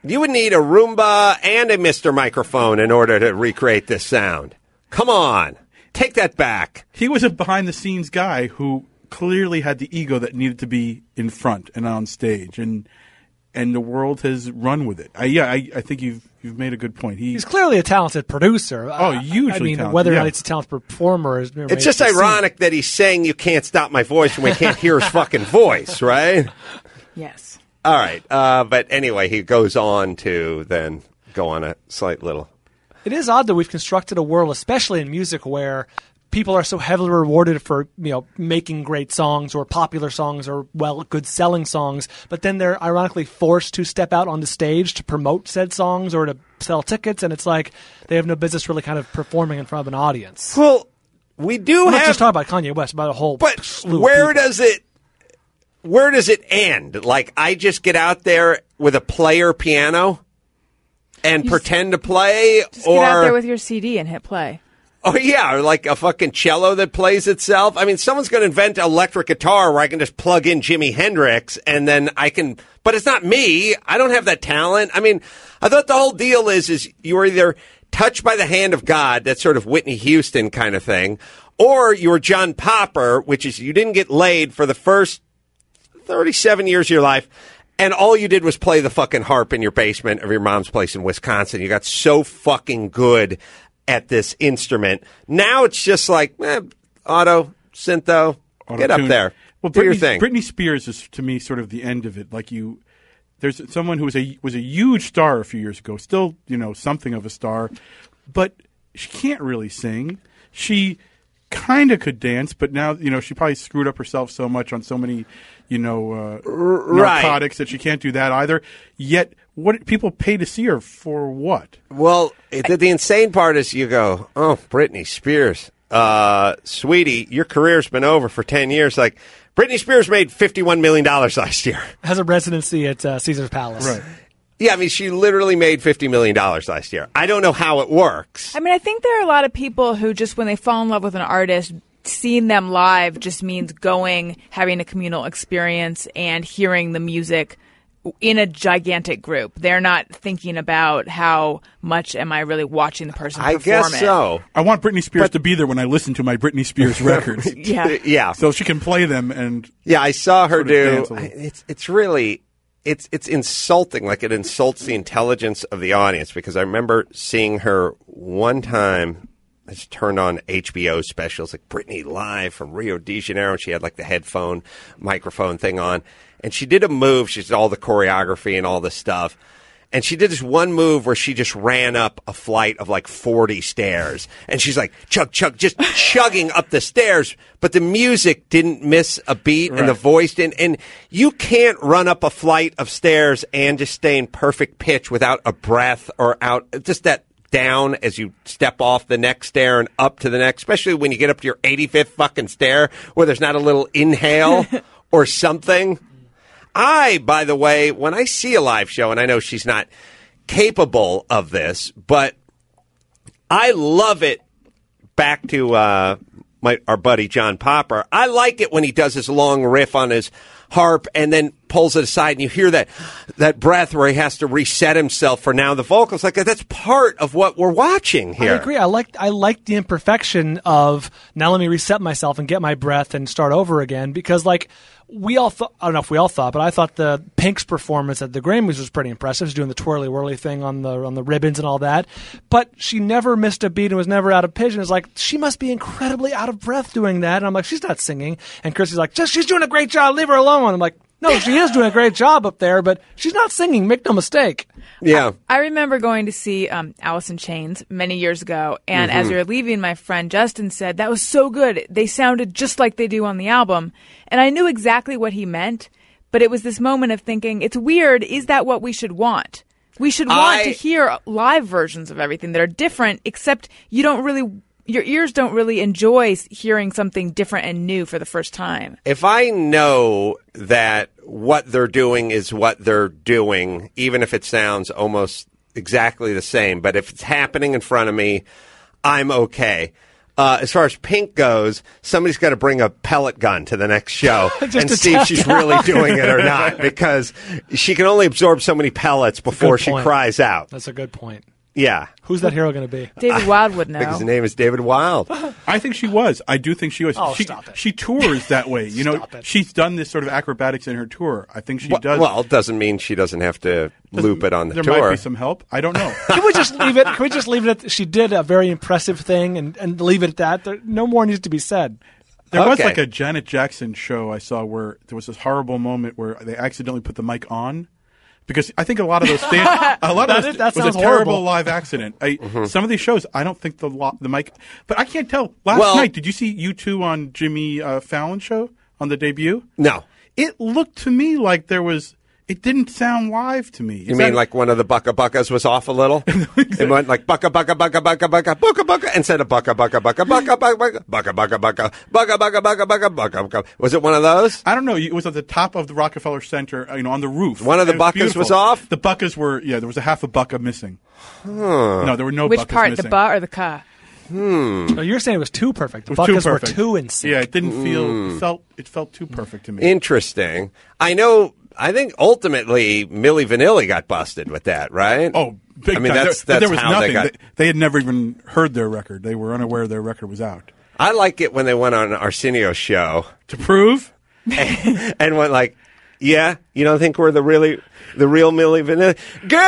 You would need a Roomba and a Mister Microphone in order to recreate this sound. Come on. Take that back. He was a behind-the-scenes guy who clearly had the ego that needed to be in front and on stage, and and the world has run with it. I, yeah, I, I think you've you've made a good point. He, He's clearly a talented producer. Oh, hugely I mean, talented, whether or yeah. not he's a talented performer is It's just ironic that he's saying you can't stop my voice when we can't hear his fucking voice, right? Yes. All right. Uh, but anyway, he goes on to then go on a slight little... It is odd that we've constructed a world, especially in music, where people are so heavily rewarded for, you know, making great songs or popular songs or, well, good selling songs, but then they're ironically forced to step out on the stage to promote said songs or to sell tickets, and it's like they have no business really kind of performing in front of an audience. Well, we do I'm have... not just talking about Kanye West, about a whole But slew where of people. does it... Where does it end? Like, I just get out there with a player piano and You pretend to play, Just or get out there with your C D and hit play. oh yeah, or like a fucking cello that plays itself. I mean, someone's going to invent an electric guitar where I can just plug in Jimi Hendrix and then I can. But it's not me. I don't have that talent. I mean, I thought the whole deal is is you were either touched by the hand of God, that sort of Whitney Houston kind of thing, or you were John Popper, which is you didn't get laid for the first thirty-seven years of your life. And all you did was play the fucking harp in your basement of your mom's place in Wisconsin. You got so fucking good at this instrument. Now it's just like, eh, auto, syntho, get up Auto-tune. there. Well, do your Britney, thing. Britney Spears is to me sort of the end of it. Like you, there's someone who was a was a huge star a few years ago, still you know something of a star, but she can't really sing. She kind of could dance, but now you know she probably screwed up herself so much on so many you know uh, right. narcotics that she can't do that either. Yet, what people pay to see her for? What? Well, it, the, the insane part is you go, oh, Britney Spears, uh, sweetie, your career's been over for ten years. Like, Britney Spears made fifty-one million dollars last year. Has a residency at uh, Caesar's Palace. Right. Yeah, I mean, she literally made fifty million dollars last year. I don't know how it works. I mean, I think there are a lot of people who just when they fall in love with an artist, seeing them live just means going, having a communal experience, and hearing the music in a gigantic group. They're not thinking about how much am I really watching the person I perform guess it. so. I want Britney Spears to be there when I listen to my Britney Spears records. Yeah. Yeah. So she can play them and Yeah, I saw her sort of do. dance a little. It's it's really it's it's insulting. Like, it insults the intelligence of the audience, because I remember seeing her one time. I just turned on H B O specials like Britney Live from Rio de Janeiro, and she had like the headphone microphone thing on, and she did a move. She did all the choreography and all this stuff. And she did this one move where she just ran up a flight of like forty stairs. And she's like, chug, chug, just chugging up the stairs. But the music didn't miss a beat and the Right. voice didn't. And you can't run up a flight of stairs and just stay in perfect pitch without a breath or out. Just that down as you step off the next stair and up to the next, especially when you get up to your eighty-fifth fucking stair where there's not a little inhale or something. I, by the way, when I see a live show, and I know she's not capable of this, but I love it. Back to uh, my our buddy John Popper. I like it when he does his long riff on his harp and then pulls it aside, and you hear that that breath where he has to reset himself for now the vocals. Like, that's part of what we're watching here. I agree. I like I like the imperfection of now let me reset myself and get my breath and start over again, because like we all thought, I don't know if we all thought, but I thought the Pink's performance at the Grammys was pretty impressive. She's doing the twirly whirly thing on the on the ribbons and all that, but she never missed a beat and was never out of pitch. And it's like, she must be incredibly out of breath doing that. And I'm like, she's not singing. And Chrissy's like, just she's doing a great job. Leave her alone. I'm like, no, she is doing a great job up there, but she's not singing. Make no mistake. Yeah. I remember going to see um, Alice in Chains many years ago, and as we were leaving, my friend Justin said, that was so good. They sounded just like they do on the album. And I knew exactly what he meant, but it was this moment of thinking, it's weird. Is that what we should want? We should want I- to hear live versions of everything that are different, except you don't really, your ears don't really enjoy hearing something different and new for the first time. If I know that what they're doing is what they're doing, even if it sounds almost exactly the same, but if it's happening in front of me, I'm okay. Uh, as far as Pink goes, somebody's got to bring a pellet gun to the next show and to see if test. she's really doing it or not, because she can only absorb so many pellets before Good she point. cries out. That's a good point. Yeah. Who's that hero going to be? David Wild would I think know. his name is David Wild. I think she was. I do think she was. Oh, she, stop it. She tours that way. You know, Stop it. she's done this sort of acrobatics in her tour. I think she Well, does. well, it doesn't mean she doesn't have to loop it on the there tour. might be some help. I don't know. Can we just leave it? Can we just leave it at she did a very impressive thing and, and leave it at that? There, no more needs to be said. There was Okay. like a Janet Jackson show I saw where there was this horrible moment where they accidentally put the mic on. Because I think a lot of those stand, a lot That of those is- that was sounds a terrible horrible. live accident. I, Some of these shows, I don't think the lo- the mic, but I can't tell. Last Well- night, did you see U two on Jimmy uh, Fallon show on the debut? No. It looked to me like there was. It didn't sound live to me. Is You mean that- like one of the bucka buckas was off a little? It went like bucka bucka bucka bucka bucka bucka bucka instead of bucka bucka bucka bucka bucka bucka bucka bucka bucka bucka bucka bucka bucka bucka bucka. Was it one of those? I don't know. It was at the top of the Rockefeller Center, you know, on the roof. One of the And it buckas beautiful. was off? The buckas were, yeah, there was a half a bucka missing. No, there were no Which buckas part, missing. the ba or the ka? Oh, you're saying it was too perfect. The It was too Buckets were perfect. too in sync. Yeah, it didn't feel. It felt. It felt too perfect to me. Interesting. I know. I think ultimately Milli Vanilli got busted with that, right? Oh, big I mean time. that's there, that's there was how nothing. they got. They, they had never even heard their record. They were unaware their record was out. I like it when they went on Arsenio's show To prove, and, and went like, "Yeah, you don't think we're the really the real Milli Vanilli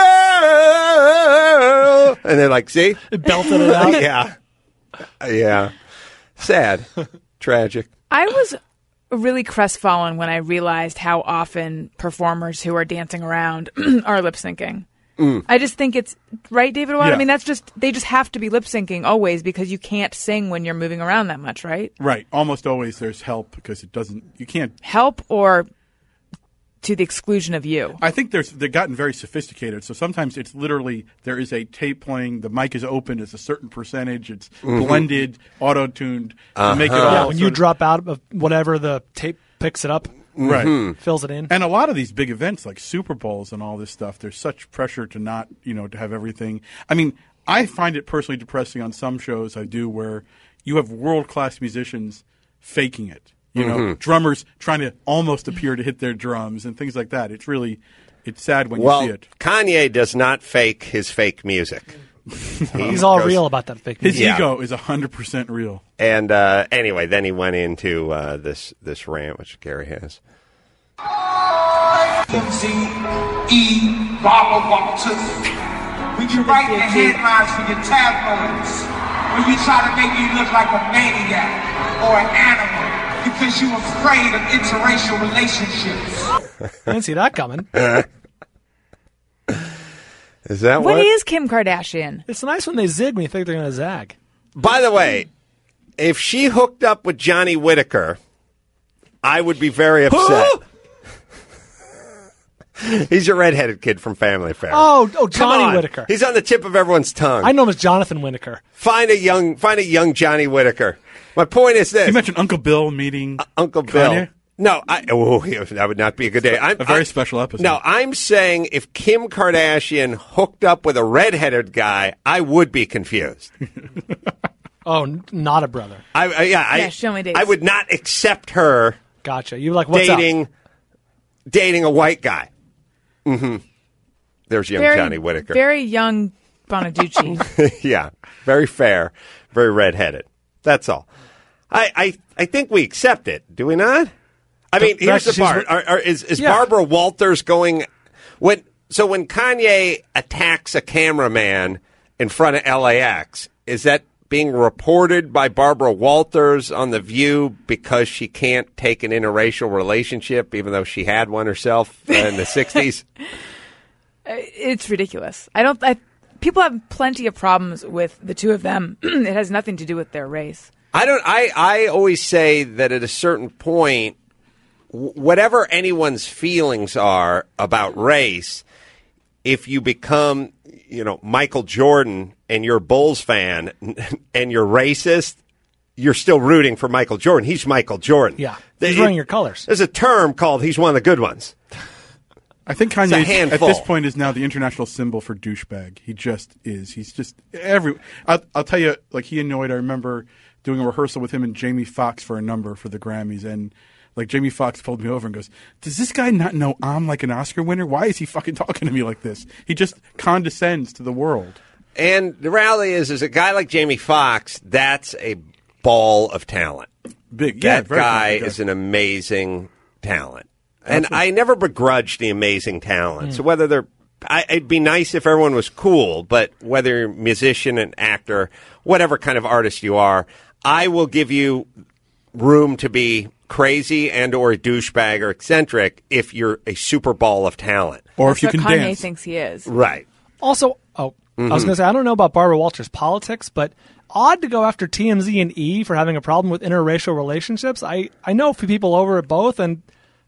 girl?" And they're like, "See, It belted it out. yeah, yeah, sad, tragic." I was really crestfallen when I realized how often performers who are dancing around are lip syncing. I just think it's right, David Watt. Yeah. I mean, that's just they just have to be lip syncing always because you can't sing when you're moving around that much, right? right? Almost always there's help because it doesn't. You can't. Help or to the exclusion of you. I think there's they've gotten very sophisticated. So sometimes it's literally there is a tape playing. The mic is open. It's a certain percentage. It's blended, auto tuned to make it all. Yeah, when you sort of- drop out of whatever, the tape picks it up, right. fills it in. And a lot of these big events like Super Bowls and all this stuff, there's such pressure to not, you know, to have everything. I mean, I find it personally depressing on some shows I do where you have world-class musicians faking it. You know, drummers trying to almost appear to hit their drums and things like that. It's really, it's sad when Well, you see it. Kanye does not fake his fake music. He's all goes- real about that fake His music. Yeah. ego is one hundred percent real. And uh, anyway, then he went into uh, this this rant, which Gary has. M C E Barbara Walters. When you write the headlines for your tabloids, when you try to make me look like a maniac or an animal because you're afraid of interracial relationships. I didn't see that coming. Is that What what? is Kim Kardashian? It's nice when they zig when you think they're going to zag. By the way, if she hooked up with Johnny Whitaker, I would be very upset. He's a redheaded kid from Family Affair. Oh, oh, Come Johnny on. Whitaker. He's on the tip of everyone's tongue. I know him as Jonathan Whitaker. Find a young, find a young Johnny Whitaker. My point is this: You mentioned Uncle Bill meeting Uncle Bill. Kanye? No, I, oh, that would not be a good day. I'm, A very I- special episode. No, I'm saying if Kim Kardashian hooked up with a redheaded guy, I would be confused. Oh, n- not a brother. I, I yeah, I, Yeah, she only dates- I would not accept her Gotcha. You were like, what's up? dating dating a white guy. Mm-hmm. There's young Very, Johnny Whitaker. very young Bonaducci. Yeah, very fair, very redheaded. That's all. I, I, I think we accept it, do we not? I mean, here's the she's- part: are, are, is is Yeah. Barbara Walters going when? So when Kanye attacks a cameraman in front of L A X, is that being reported by Barbara Walters on The View because she can't take an interracial relationship, even though she had one herself uh, in the sixties? It's ridiculous. I don't. I, people have plenty of problems with the two of them. It has nothing to do with their race. I don't. I, I always say that at a certain point, w- whatever anyone's feelings are about race, if you become, you know, Michael Jordan and you're a Bulls fan and you're racist, you're still rooting for Michael Jordan. He's Michael Jordan. Yeah. They- He's wearing your colors. There's a term called "he's one of the good ones." I think It's a Kanye at handful. this point is now the international symbol for douchebag. He just is. He's just every. I'll, I'll tell you, like he annoyed. I remember doing a rehearsal with him and Jamie Foxx for a number for the Grammys, and like Jamie Foxx pulled me over and goes, "Does this guy not know I'm like an Oscar winner? Why is he fucking talking to me like this? He just condescends to the world." And the reality is, is a guy like Jamie Foxx, that's a ball of talent. Big, yeah, that very guy talented guy. is an amazing talent, and Absolutely. I never begrudge the amazing talent. Mm. So whether they're, I, it'd be nice if everyone was cool, but whether you're a musician, an actor, whatever kind of artist you are, I will give you room to be crazy and or a douchebag or eccentric if you're a super ball of talent, or That's what Kanye thinks he is. right? Also, oh, I was Mhm. going to say, I don't know about Barbara Walters' politics, but odd to go after T M Z and E for having a problem with interracial relationships. I, I know a few people over at both, and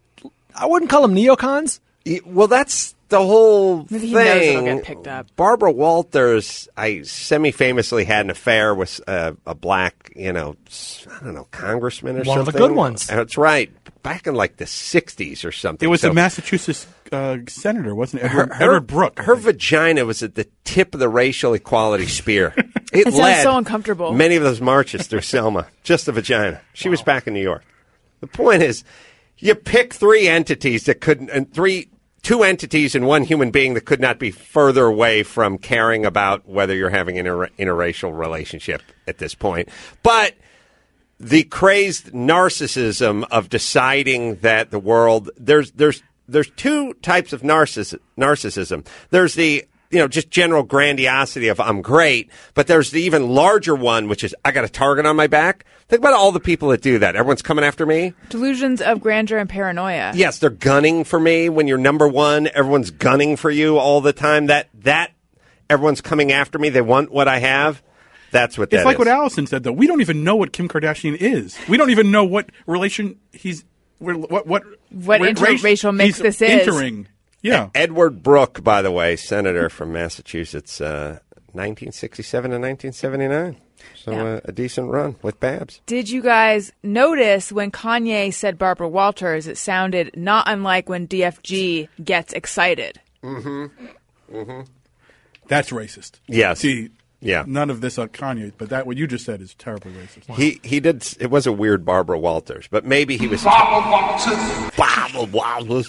I wouldn't call them neocons. Well, that's the whole Maybe he thing. knows it'll get picked up. Barbara Walters, I semi-famously had an affair with uh, a black, you know, s- I don't know, congressman or One of something. the good ones. That's right. Back in like the sixties or something. It was So a Massachusetts uh, senator, wasn't it? her, Edward, her, Edward Brooke. her vagina was at the tip of the racial equality spear. It, It sounds led so uncomfortable. many of those marches through Selma. Just the vagina. She was back in New York. The point is, you pick three entities that couldn't, and three, two entities and one human being that could not be further away from caring about whether you're having an inter- interracial relationship at this point. But the crazed narcissism of deciding that the world, there's, there's, there's two types of narciss- narcissism. There's the, you know, just general grandiosity of I'm great, but there's the even larger one, which is I got a target on my back. Think about all the people that do that. Everyone's coming after me. Delusions of grandeur and paranoia. Yes, they're gunning for me. When you're number one, everyone's gunning for you all the time. That that everyone's coming after me. They want what I have. That's what that It's like is. what Allison said, though. We don't even know what Kim Kardashian is. We don't even know what relation he's what what What ra- interracial mix he's this is. Entering. Yeah. E- Edward Brooke, by the way, senator from Massachusetts, uh, nineteen sixty-seven to nineteen seventy-nine. So Yeah. uh, a decent run with Babs. Did you guys notice when Kanye said Barbara Walters, it sounded not unlike when D F G gets excited? Mm-hmm. Mm-hmm. That's racist. Yes. See, Yeah. none of this on Kanye, but that what you just said is terribly racist. He he did. It was a weird Barbara Walters, but maybe he was. Barbara Walters. Barbara Walters.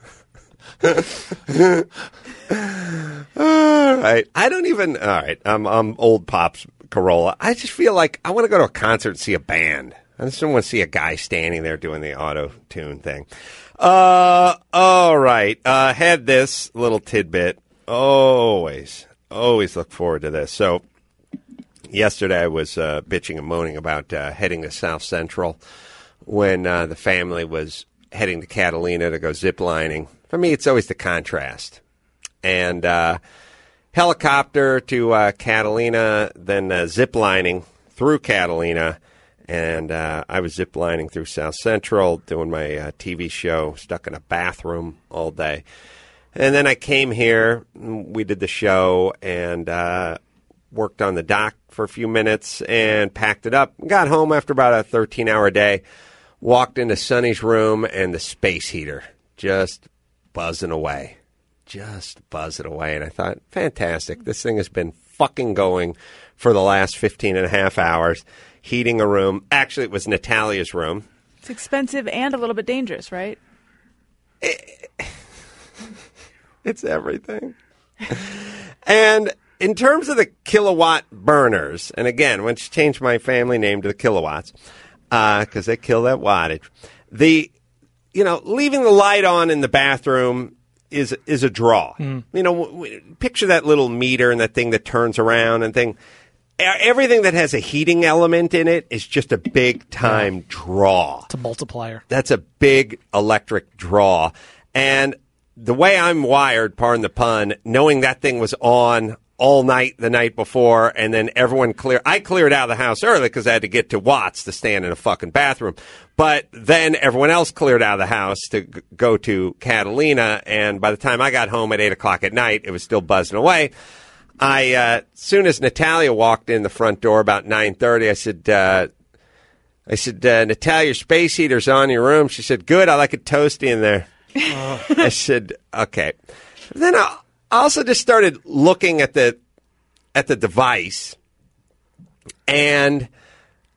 All right. I don't even. All right. I'm I'm old pops Corolla. I just feel like I want to go to a concert and see a band. I just don't want to see a guy standing there doing the auto tune thing. Uh. All right. Uh. Had this little tidbit. Always, always look forward to this. So. Yesterday I was uh, bitching and moaning about uh, heading to South Central when uh, the family was heading to Catalina to go ziplining. For me, it's always the contrast. And uh, helicopter to uh, Catalina, then uh, ziplining through Catalina. And uh, I was ziplining through South Central, doing my uh, T V show, stuck in a bathroom all day. And then I came here, we did the show, and uh, worked on the dock for a few minutes and packed it up. Got home after about a thirteen-hour day. Walked into Sonny's room and the space heater just buzzing away. Just buzzing away. And I thought, fantastic. This thing has been fucking going for the last fifteen and a half hours, heating a room. Actually, it was Natalia's room. It's expensive and a little bit dangerous, right? It's everything. And in terms of the kilowatt burners, and again, once you change my family name to the kilowatts, because uh, they kill that wattage, the, you know, leaving the light on in the bathroom is is a draw. Mm. You know, w- w- picture that little meter and that thing that turns around and thing. E- Everything that has a heating element in it is just a big time draw. It's a multiplier. That's a big electric draw. And the way I'm wired, pardon the pun, knowing that thing was on all night the night before, and then everyone clear. I cleared out of the house early because I had to get to Watts to stand in a fucking bathroom. But then everyone else cleared out of the house to g- go to Catalina, and by the time I got home at eight o'clock at night, it was still buzzing away. I, uh, soon as Natalia walked in the front door about nine thirty, I said, uh, I said, uh, Natalia, your space heater's on in your room. She said, good, I like it toasty in there. I said, okay. Then I also just started looking at the at the device, and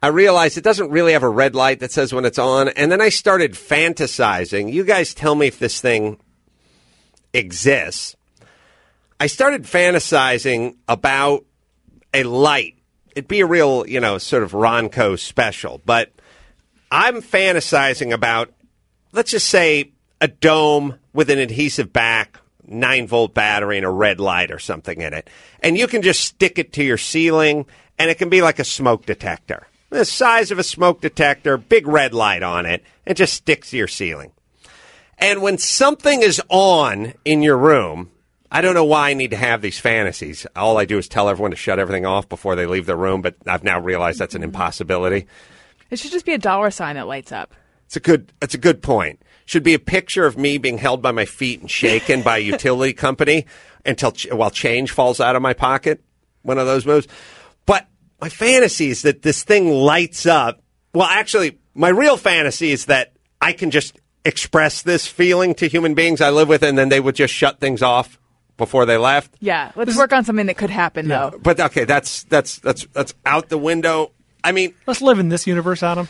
I realized it doesn't really have a red light that says when it's on. And then I started fantasizing. You guys tell me if this thing exists. I started fantasizing about a light. It'd be a real, you know, sort of Ronco special. But I'm fantasizing about, let's just say, a dome with an adhesive back, nine volt battery, and a red light or something in it. And you can just stick it to your ceiling, and it can be like a smoke detector. The size of a smoke detector, big red light on it, and just sticks to your ceiling. And when something is on in your room, I don't know why I need to have these fantasies. All I do is tell everyone to shut everything off before they leave the room, but I've now realized that's an impossibility. It should just be a dollar sign that lights up. It's a good, it's a good point. Should be a picture of me being held by my feet and shaken by a utility company until ch- while change falls out of my pocket. One of those moves. But my fantasy is that this thing lights up. Well, actually, my real fantasy is that I can just express this feeling to human beings I live with, and then they would just shut things off before they left. Yeah, let's work on something that could happen, yeah. though. But okay, that's that's that's that's out the window. I mean, let's live in this universe, Adam.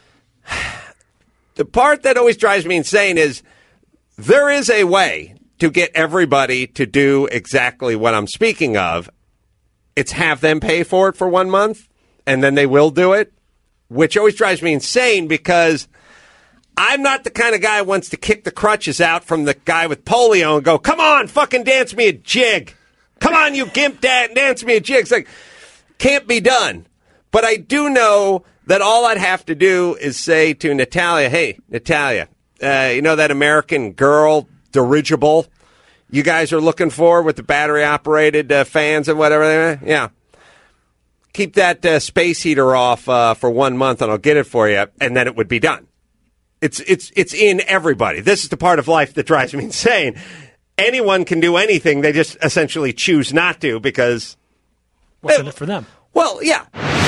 The part that always drives me insane is there is a way to get everybody to do exactly what I'm speaking of. It's have them pay for it for one month, and then they will do it, which always drives me insane because I'm not the kind of guy who wants to kick the crutches out from the guy with polio and go, come on, fucking dance me a jig. Come on, you gimp, dad, dance me a jig. It's like, can't be done. But I do know that all I'd have to do is say to Natalia, hey, Natalia, uh, you know that American Girl dirigible you guys are looking for with the battery-operated uh, fans and whatever? Yeah. Keep that uh, space heater off uh, for one month and I'll get it for you, and then it would be done. It's it's it's in everybody. This is the part of life that drives me insane. Anyone can do anything. They just essentially choose not to because... What's in it for them? Well, yeah.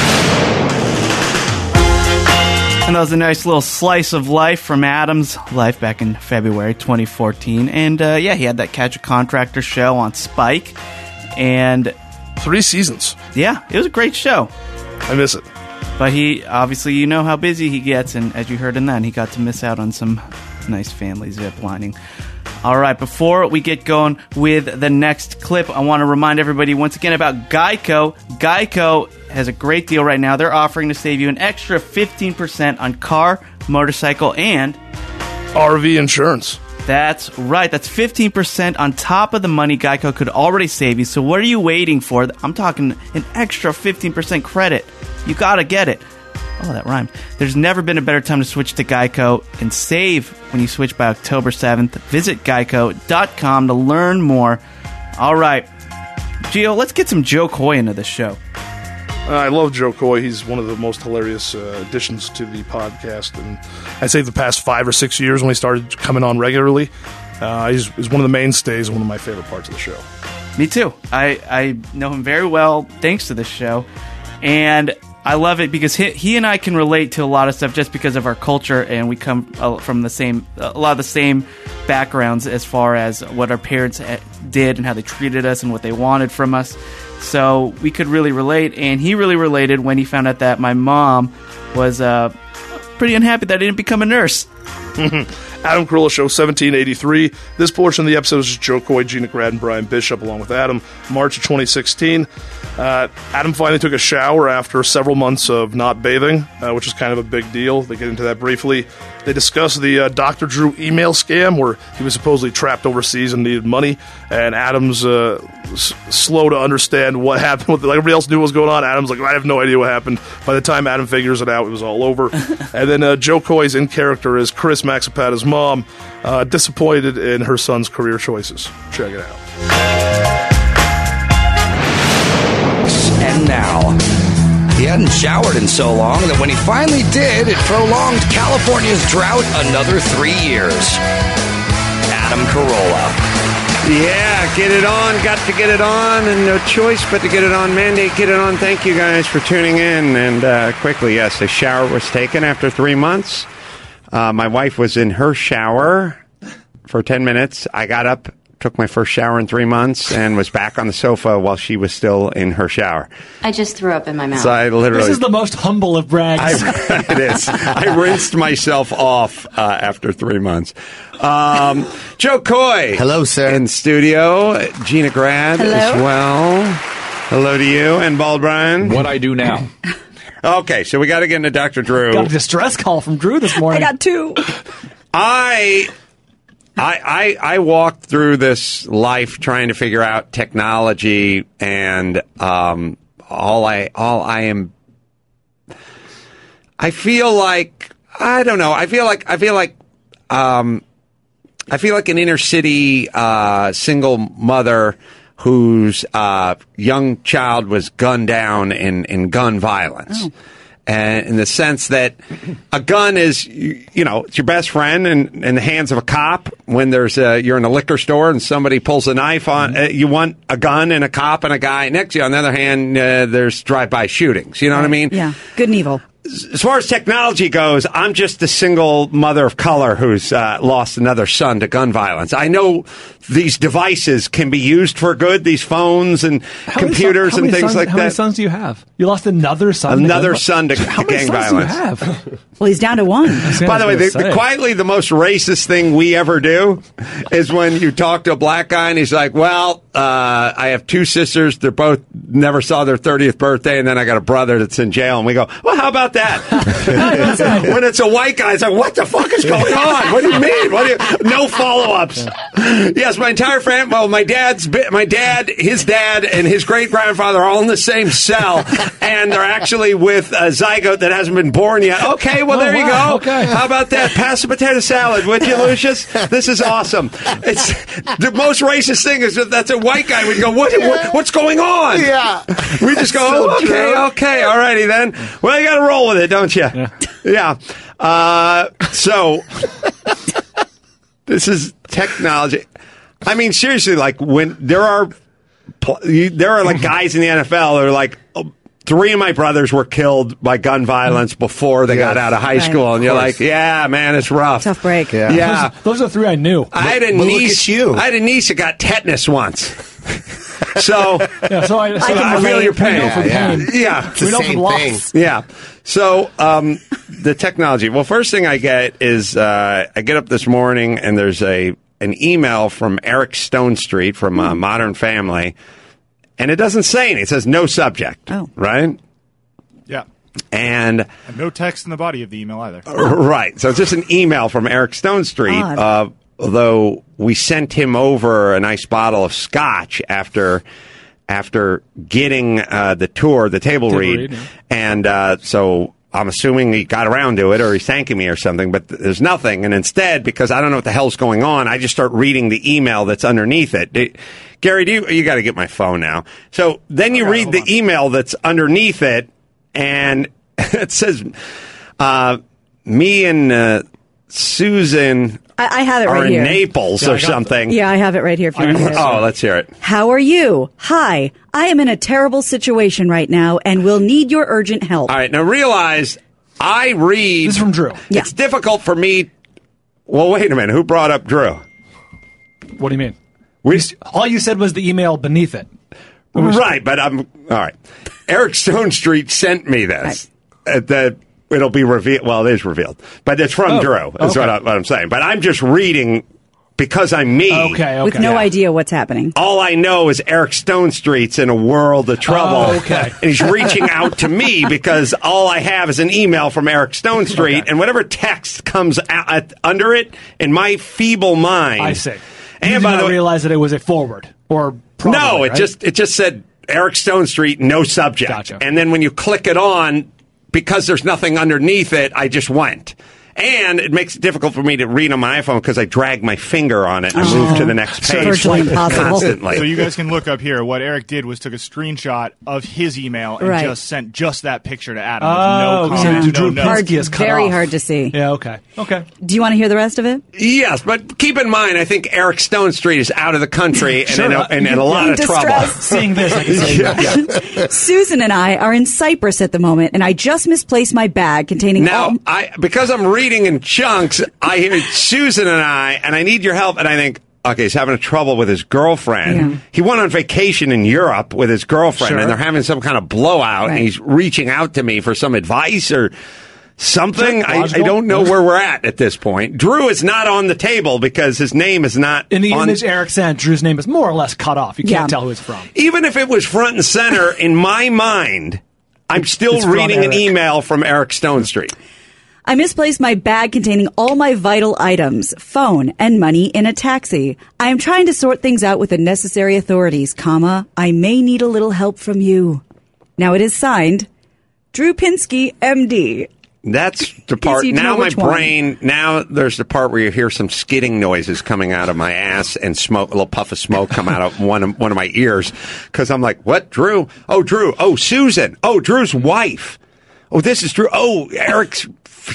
And that was a nice little slice of life from Adam's life back in February twenty fourteen. And, uh, yeah, he had that Catch a Contractor show on Spike. And... Three seasons. Yeah, it was a great show. I miss it. But he, obviously, you know how busy he gets. And as you heard in that, he got to miss out on some nice family zip lining. All right, before we get going with the next clip, I want to remind everybody once again about Geico. Geico has a great deal right now. They're offering to save you an extra fifteen percent on car, motorcycle, and... R V insurance. That's right. That's fifteen percent on top of the money Geico could already save you. So what are you waiting for? I'm talking an extra fifteen percent credit. You got to get it. Oh, that rhymed. There's never been a better time to switch to Geico and save when you switch by October seventh. Visit geico dot com to learn more. All right. Gio, let's get some Joe Coy into this show. Uh, I love Joe Coy. He's one of the most hilarious uh, additions to the podcast. And I'd say the past five or six years when he started coming on regularly, uh, he's, he's one of the mainstays and one of my favorite parts of the show. Me too. I, I know him very well thanks to this show. And I love it because he, he and I can relate to a lot of stuff just because of our culture, and we come from the same, a lot of the same backgrounds as far as what our parents did and how they treated us and what they wanted from us. So we could really relate, and he really related when he found out that my mom was uh, pretty unhappy that I didn't become a nurse. Adam Carolla Show seventeen eighty-three. This portion of the episode is Joe Coy, Gina Grad, and Brian Bishop, along with Adam. March of twenty sixteen. Uh, Adam finally took a shower after several months of not bathing, uh, which is kind of a big deal. They get into that briefly. They discuss the uh, Doctor Drew email scam where he was supposedly trapped overseas and needed money, and Adam's uh, s- slow to understand what happened. Like everybody else knew what was going on. Adam's like, I have no idea what happened. By the time Adam figures it out, it was all over. And then uh, Joe Coy's in character is Chris Maxipata's mom, uh, disappointed in her son's career choices. Check it out. And now, he hadn't showered in so long that when he finally did, it prolonged California's drought another three years. Adam Carolla. Yeah, get it on. Got to get it on, and no choice but to get it on. Mandate, get it on. Thank you guys for tuning in. And uh, quickly, yes, a shower was taken after three months. Uh, my wife was in her shower for ten minutes. I got up took my first shower in three months and was back on the sofa while she was still in her shower. I just threw up in my mouth. So I literally. This is the most humble of brags. I, it is. I rinsed myself off uh, after three months. Um, Joe Coy. Hello, sir. In studio. Gina Grad Hello. as well. Hello to you. And Bald Brian. What I do now. Okay, so we got to get into Doctor Drew. Got a distress call from Drew this morning. I got two. I, I, I, I walked through this life trying to figure out technology, and um, all I, all I am. I feel like I don't know. I feel like I feel like um, I feel like an inner city uh, single mother whose uh, young child was gunned down in, in gun violence. Oh. And in the sense that a gun is, you, you know, it's your best friend in, in the hands of a cop. When there's a, you're in a liquor store and somebody pulls a knife on, mm-hmm. uh, you want a gun and a cop and a guy next to you. On the other hand, uh, there's drive-by shootings. You know right. what I mean? Yeah. Good and evil. As far as technology goes, I'm just a single mother of color who's uh, lost another son to gun violence. I know these devices can be used for good, these phones and how computers son, and things sons, like how that. How many sons do you have? You lost another son? Another to son to, how to many gang sons violence. Do you have? Well, he's down to one. By the way, the, the, quietly the most racist thing we ever do is when you talk to a black guy and he's like, well, uh, I have two sisters. They're both never saw their thirtieth birthday, and then I got a brother that's in jail. And we go, well, how about that? When it's a white guy, it's like, what the fuck is going on? What do you mean? What do you, no follow-ups. Yes, my entire family, well, my dad's, my dad, his dad, and his great-grandfather are all in the same cell, and they're actually with a zygote that hasn't been born yet. Okay, well, there oh, you wow. go. Okay. How about that? Pass the potato salad, would you, Lucius? This is awesome. It's the most racist thing is that that's a white guy. We go, what, what, what's going on? Yeah. We just go, so oh, okay, true. okay, all righty then. Well, you got to roll with it, don't you? Yeah. Yeah. Uh, so this is technology. I mean, seriously, like when there are there are like guys in the N F L that are like, oh, three of my brothers were killed by gun violence before they yes. got out of high Right. school, and Of you're course. like, yeah, man, it's rough. Tough break. Yeah. Yeah. Those, those are three I knew. I had a But look niece. at you. I had a niece that got tetanus once. So, Yeah, so I, so I can I feel relate. your We pain. know from Yeah, pain. yeah. Yeah. It's the We know same from thing. loss. Yeah. So um, the technology. Well, first thing I get is uh, I get up this morning and there's a an email from Eric Stone Street from uh, Modern Family, and it doesn't say anything. It says no subject. Oh. Right. Yeah. And And no text in the body of the email either. right. So it's just an email from Eric Stone Street. Odd. Uh, although we sent him over a nice bottle of scotch after. After getting uh, the tour, the table, Table read, read, yeah. and uh, so I'm assuming he got around to it or he's thanking me or something, but th- there's nothing. And instead, because I don't know what the hell's going on, I just start reading the email that's underneath it. Do, Gary, do you, you got to get my phone now. So then you Okay, read hold the on. email that's underneath it, and it says, uh, me and uh, Susan I, I have it are right in here. Naples Yeah, I or got the- something. Yeah, I have it right here. If you want to hear it. Oh, let's hear it. How are you? Hi, I am in a terrible situation right now and will need your urgent help. All right, now realize I read. This is from Drew. Yeah. It's difficult for me. Well, wait a minute. Who brought up Drew? What do you mean? We, All you said was the email beneath it. right, but I'm all right. Eric Stone Street sent me this. At the it'll be revealed. Well, it is revealed, but it's from Oh, Drew. That's okay. what, I, what I'm saying. But I'm just reading because I'm me. Okay, okay. With no Yeah. idea what's happening. All I know is Eric Stone Street's in a world of trouble. Oh, okay. And he's reaching out to me because all I have is an email from Eric Stone Street, Okay. and whatever text comes out, at, under it, in my feeble mind. I see. And you did by not the way, realize that it was a forward or probably, no, it right? just it just said Eric Stone Street, no subject. Gotcha. And then when you click it on, because there's nothing underneath it, I just went. And it makes it difficult for me to read on my iPhone because I drag my finger on it and Oh. move to the next So page virtually impossible. constantly. So you guys can look up here. What Eric did was took a screenshot of his email and Right. just sent just that picture to Adam. Oh, with no so comment, Drew no Pinsky notes. Hard, is cut very off. hard to see. Yeah, okay. Okay. Do you want to hear the rest of it? Yes, but keep in mind, I think Eric Stone Street is out of the country and Sure, in a, uh, and in a lot in of trouble. distress. Seeing this, I can say that. Susan and I are in Cyprus at the moment, and I just misplaced my bag containing Now, all. I because I'm reading in chunks, I hear Susan and I, and I need your help, and I think, okay, he's having trouble with his girlfriend. Yeah. He went on vacation in Europe with his girlfriend, Sure. and they're having some kind of blowout, Right. and he's reaching out to me for some advice or something. I, I Logical. don't know where we're at at this point. Drew is not on the table because his name is not In the on. image Eric sent, Drew's name is more or less cut off. You can't Yeah. tell who it's from. Even if it was front and center in my mind, I'm still It's from reading an Eric. email from Eric Stone Street. I misplaced my bag containing all my vital items, phone, and money in a taxi. I am trying to sort things out with the necessary authorities, comma, I may need a little help from you. Now it is signed, Drew Pinsky, M D. That's the part. Easy to Now know my which one. brain. Now there's the part where you hear some skidding noises coming out of my ass and smoke, a little puff of smoke come out of one of one of my ears because I'm like, what? Drew? Oh, Drew. Oh, Susan. Oh, Drew's wife. Oh, this is Drew. Oh, Eric's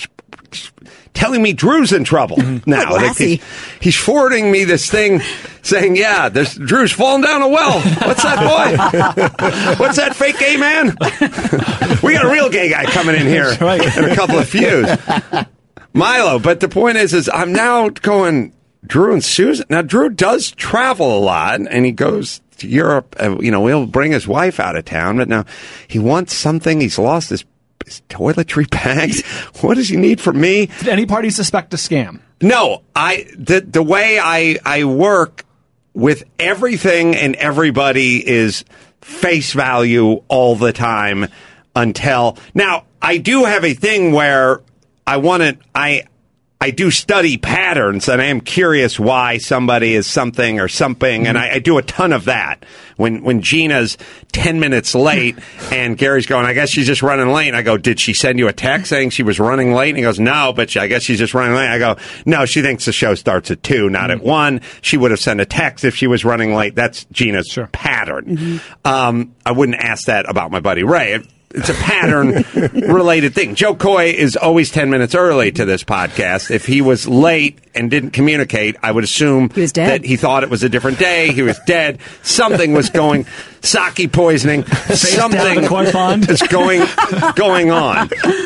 telling me Drew's in trouble now. Like he's, he's forwarding me this thing saying, yeah, there's, Drew's falling down a well. What's that boy? What's that fake gay man? We got a real gay guy coming in here in a couple of feuds. Milo, but the point is, is I'm now going, Drew and Susan. Now, Drew does travel a lot, and he goes to Europe. Uh, you know, he'll bring his wife out of town, but now he wants something. He's lost his His toiletry bags. What does he need from me? Did any party suspect a scam? No, I the the way I I work with everything and everybody is face value all the time until now. I do have a thing where I want to I I do study patterns, and I am curious why somebody is something or something, and I, I do a ton of that. When when Gina's ten minutes late, and Gary's going, I guess she's just running late. And I go, did she send you a text saying she was running late? And he goes, no, but she, I guess she's just running late. I go, no, she thinks the show starts at two, not at one. She would have sent a text if she was running late. That's Gina's pattern. Um, I wouldn't ask that about my buddy Ray. It, It's a pattern-related thing. Joe Coy is always ten minutes early to this podcast. If he was late and didn't communicate, I would assume He was dead. that he thought it was a different day. He was dead. Something was going, sake poisoning. Something down the koi pond. is going going on.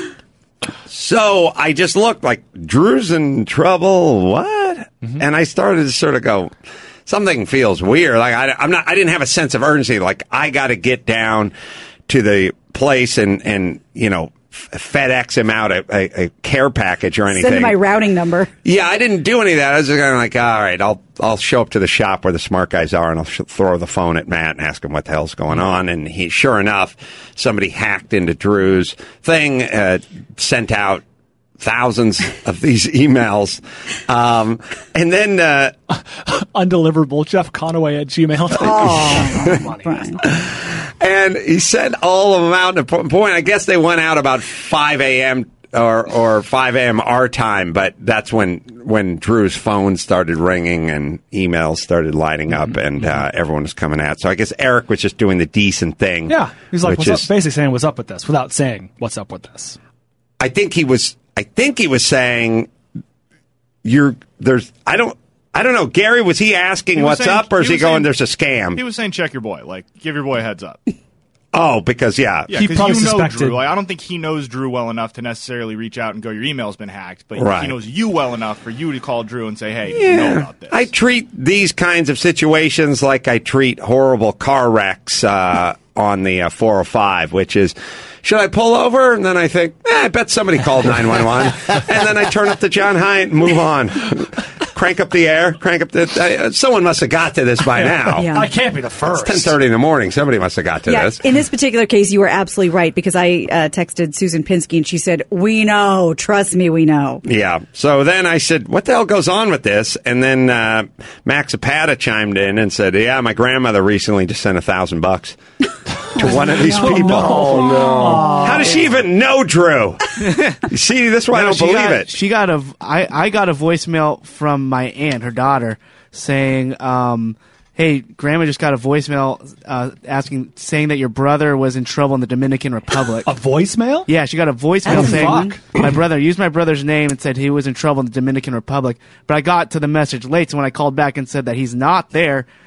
So I just looked like, Drew's in trouble. What? And I started to sort of go, something feels weird. Like I, I'm not. I didn't have a sense of urgency. Like I got to get down to the place and, and you know, f- FedEx him out a, a, a care package or anything. Send my routing number. Yeah, I didn't do any of that. I was just kind of like, all right, I'll I'll show up to the shop where the smart guys are, and I'll sh- throw the phone at Matt and ask him what the hell's going on. And he, sure enough, somebody hacked into Drew's thing, uh, sent out thousands of these emails, um, and then uh, Undeliverable, Jeff Conaway at gmail. Oh, and he sent all of them out. At a point, I guess they went out about five a.m. or or five a.m. our time, but that's when when Drew's phone started ringing and emails started lighting up, and uh, everyone was coming out. So I guess Eric was just doing the decent thing. Yeah, he's like, which what's is- up? Basically saying, what's up with this, without saying, what's up with this. I think he was. I think he was saying, "You're there's." I don't. I don't know. Gary, was he asking He was what's saying- up, or is he he was going? saying- There's a scam. He was saying, check your boy. Like, give your boy a heads up. Oh, because yeah, Yeah, He because probably you know suspected- Drew. Like, I don't think he knows Drew well enough to necessarily reach out and go, your email's been hacked. But Right. he knows you well enough for you to call Drew and say, hey, you know about this. I treat these kinds of situations like I treat horrible car wrecks uh, on the uh, four oh five, which is, should I pull over? And then I think, eh, I bet somebody called nine one one. And then I turn up the John Hyatt and move on. Crank up the air, crank up the... Uh, someone must have got to this by now. Yeah. I can't be the first. ten thirty in the morning. Somebody must have got to yeah, this. in this particular case, you were absolutely right because I uh, texted Susan Pinsky and she said, we know. Trust me, we know. Yeah. So then I said, what the hell goes on with this? And then uh, Max Zapata chimed in and said, yeah, my grandmother recently just sent a thousand bucks to one of these people. Oh, no. How does she even know Drew? You see, that's why I No, don't she believe got- it. She got a. I, I got a voicemail from my aunt, her daughter, saying, um, "Hey, Grandma just got a voicemail uh, asking, saying that your brother was in trouble in the Dominican Republic." A voicemail? Yeah, she got a voicemail That's saying fuck. my brother used my brother's name and said he was in trouble in the Dominican Republic. But I got to the message late, so when I called back and said that he's not there,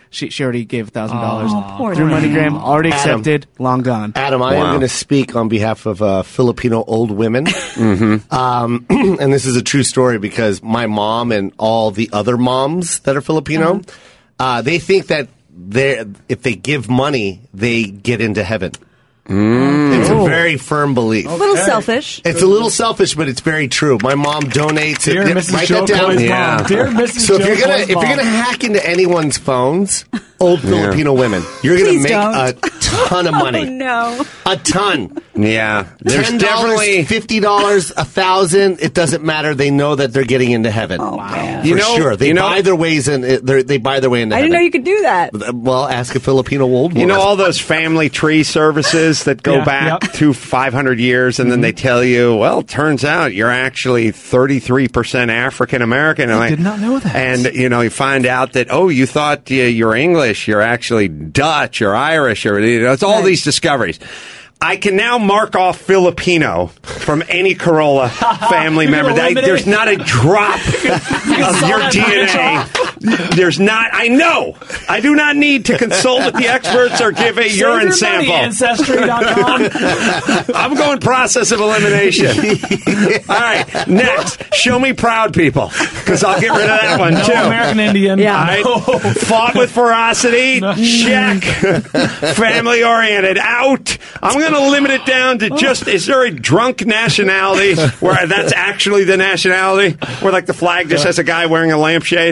she she already gave a thousand dollars poor through thing. MoneyGram. Already Adam. accepted, long gone. Adam, I am Wow. going to speak on behalf of uh, Filipino old women. Mm-hmm. Um, and this is a true story because my mom and all the other moms that are Filipino, uh, they think that they if they give money, they get into heaven. Mm. It's a very firm belief. A little selfish. It's a little selfish, but it's very true. My mom donates. Dear it. Missus Write Joe that down. Coy's Yeah. mom. Dear Missus So if Joe you're gonna Coy's if you're mom. gonna hack into anyone's phones, old Filipino women, you're gonna Please make don't. a ton of money. Oh, no. A ton. Yeah, there's Ten definitely. dollars, fifty dollars, a thousand. It doesn't matter. They know that they're getting into heaven. Oh, man. For You know- sure, they you know- buy their ways in. They buy their way into I heaven. didn't know you could do that. Well, ask a Filipino old woman. You know all those family tree services that go Yeah, back yep. to five hundred years, and then they tell you, well, it turns out you're actually thirty-three percent African American. I did not know that. And, you know, you find out that, oh, you thought you, you're English, you're actually Dutch, you're Irish, or you know, it's all Right. these discoveries. I can now mark off Filipino from any Corolla family You're member. gonna That- eliminate- There's not a drop of your that D N branch A. There's not. I know. I do not need to consult with the experts or give a Save urine your sample. money, Ancestry dot com. I'm going process of elimination. All right, next, show me proud people, because I'll get rid of that one No too. American Indian. Yeah. All right. No. Fought with ferocity. Check. Family oriented. Out. I'm going to limit it down to just, is there a drunk nationality where that's actually the nationality? Where like the flag just has a guy wearing a lampshade?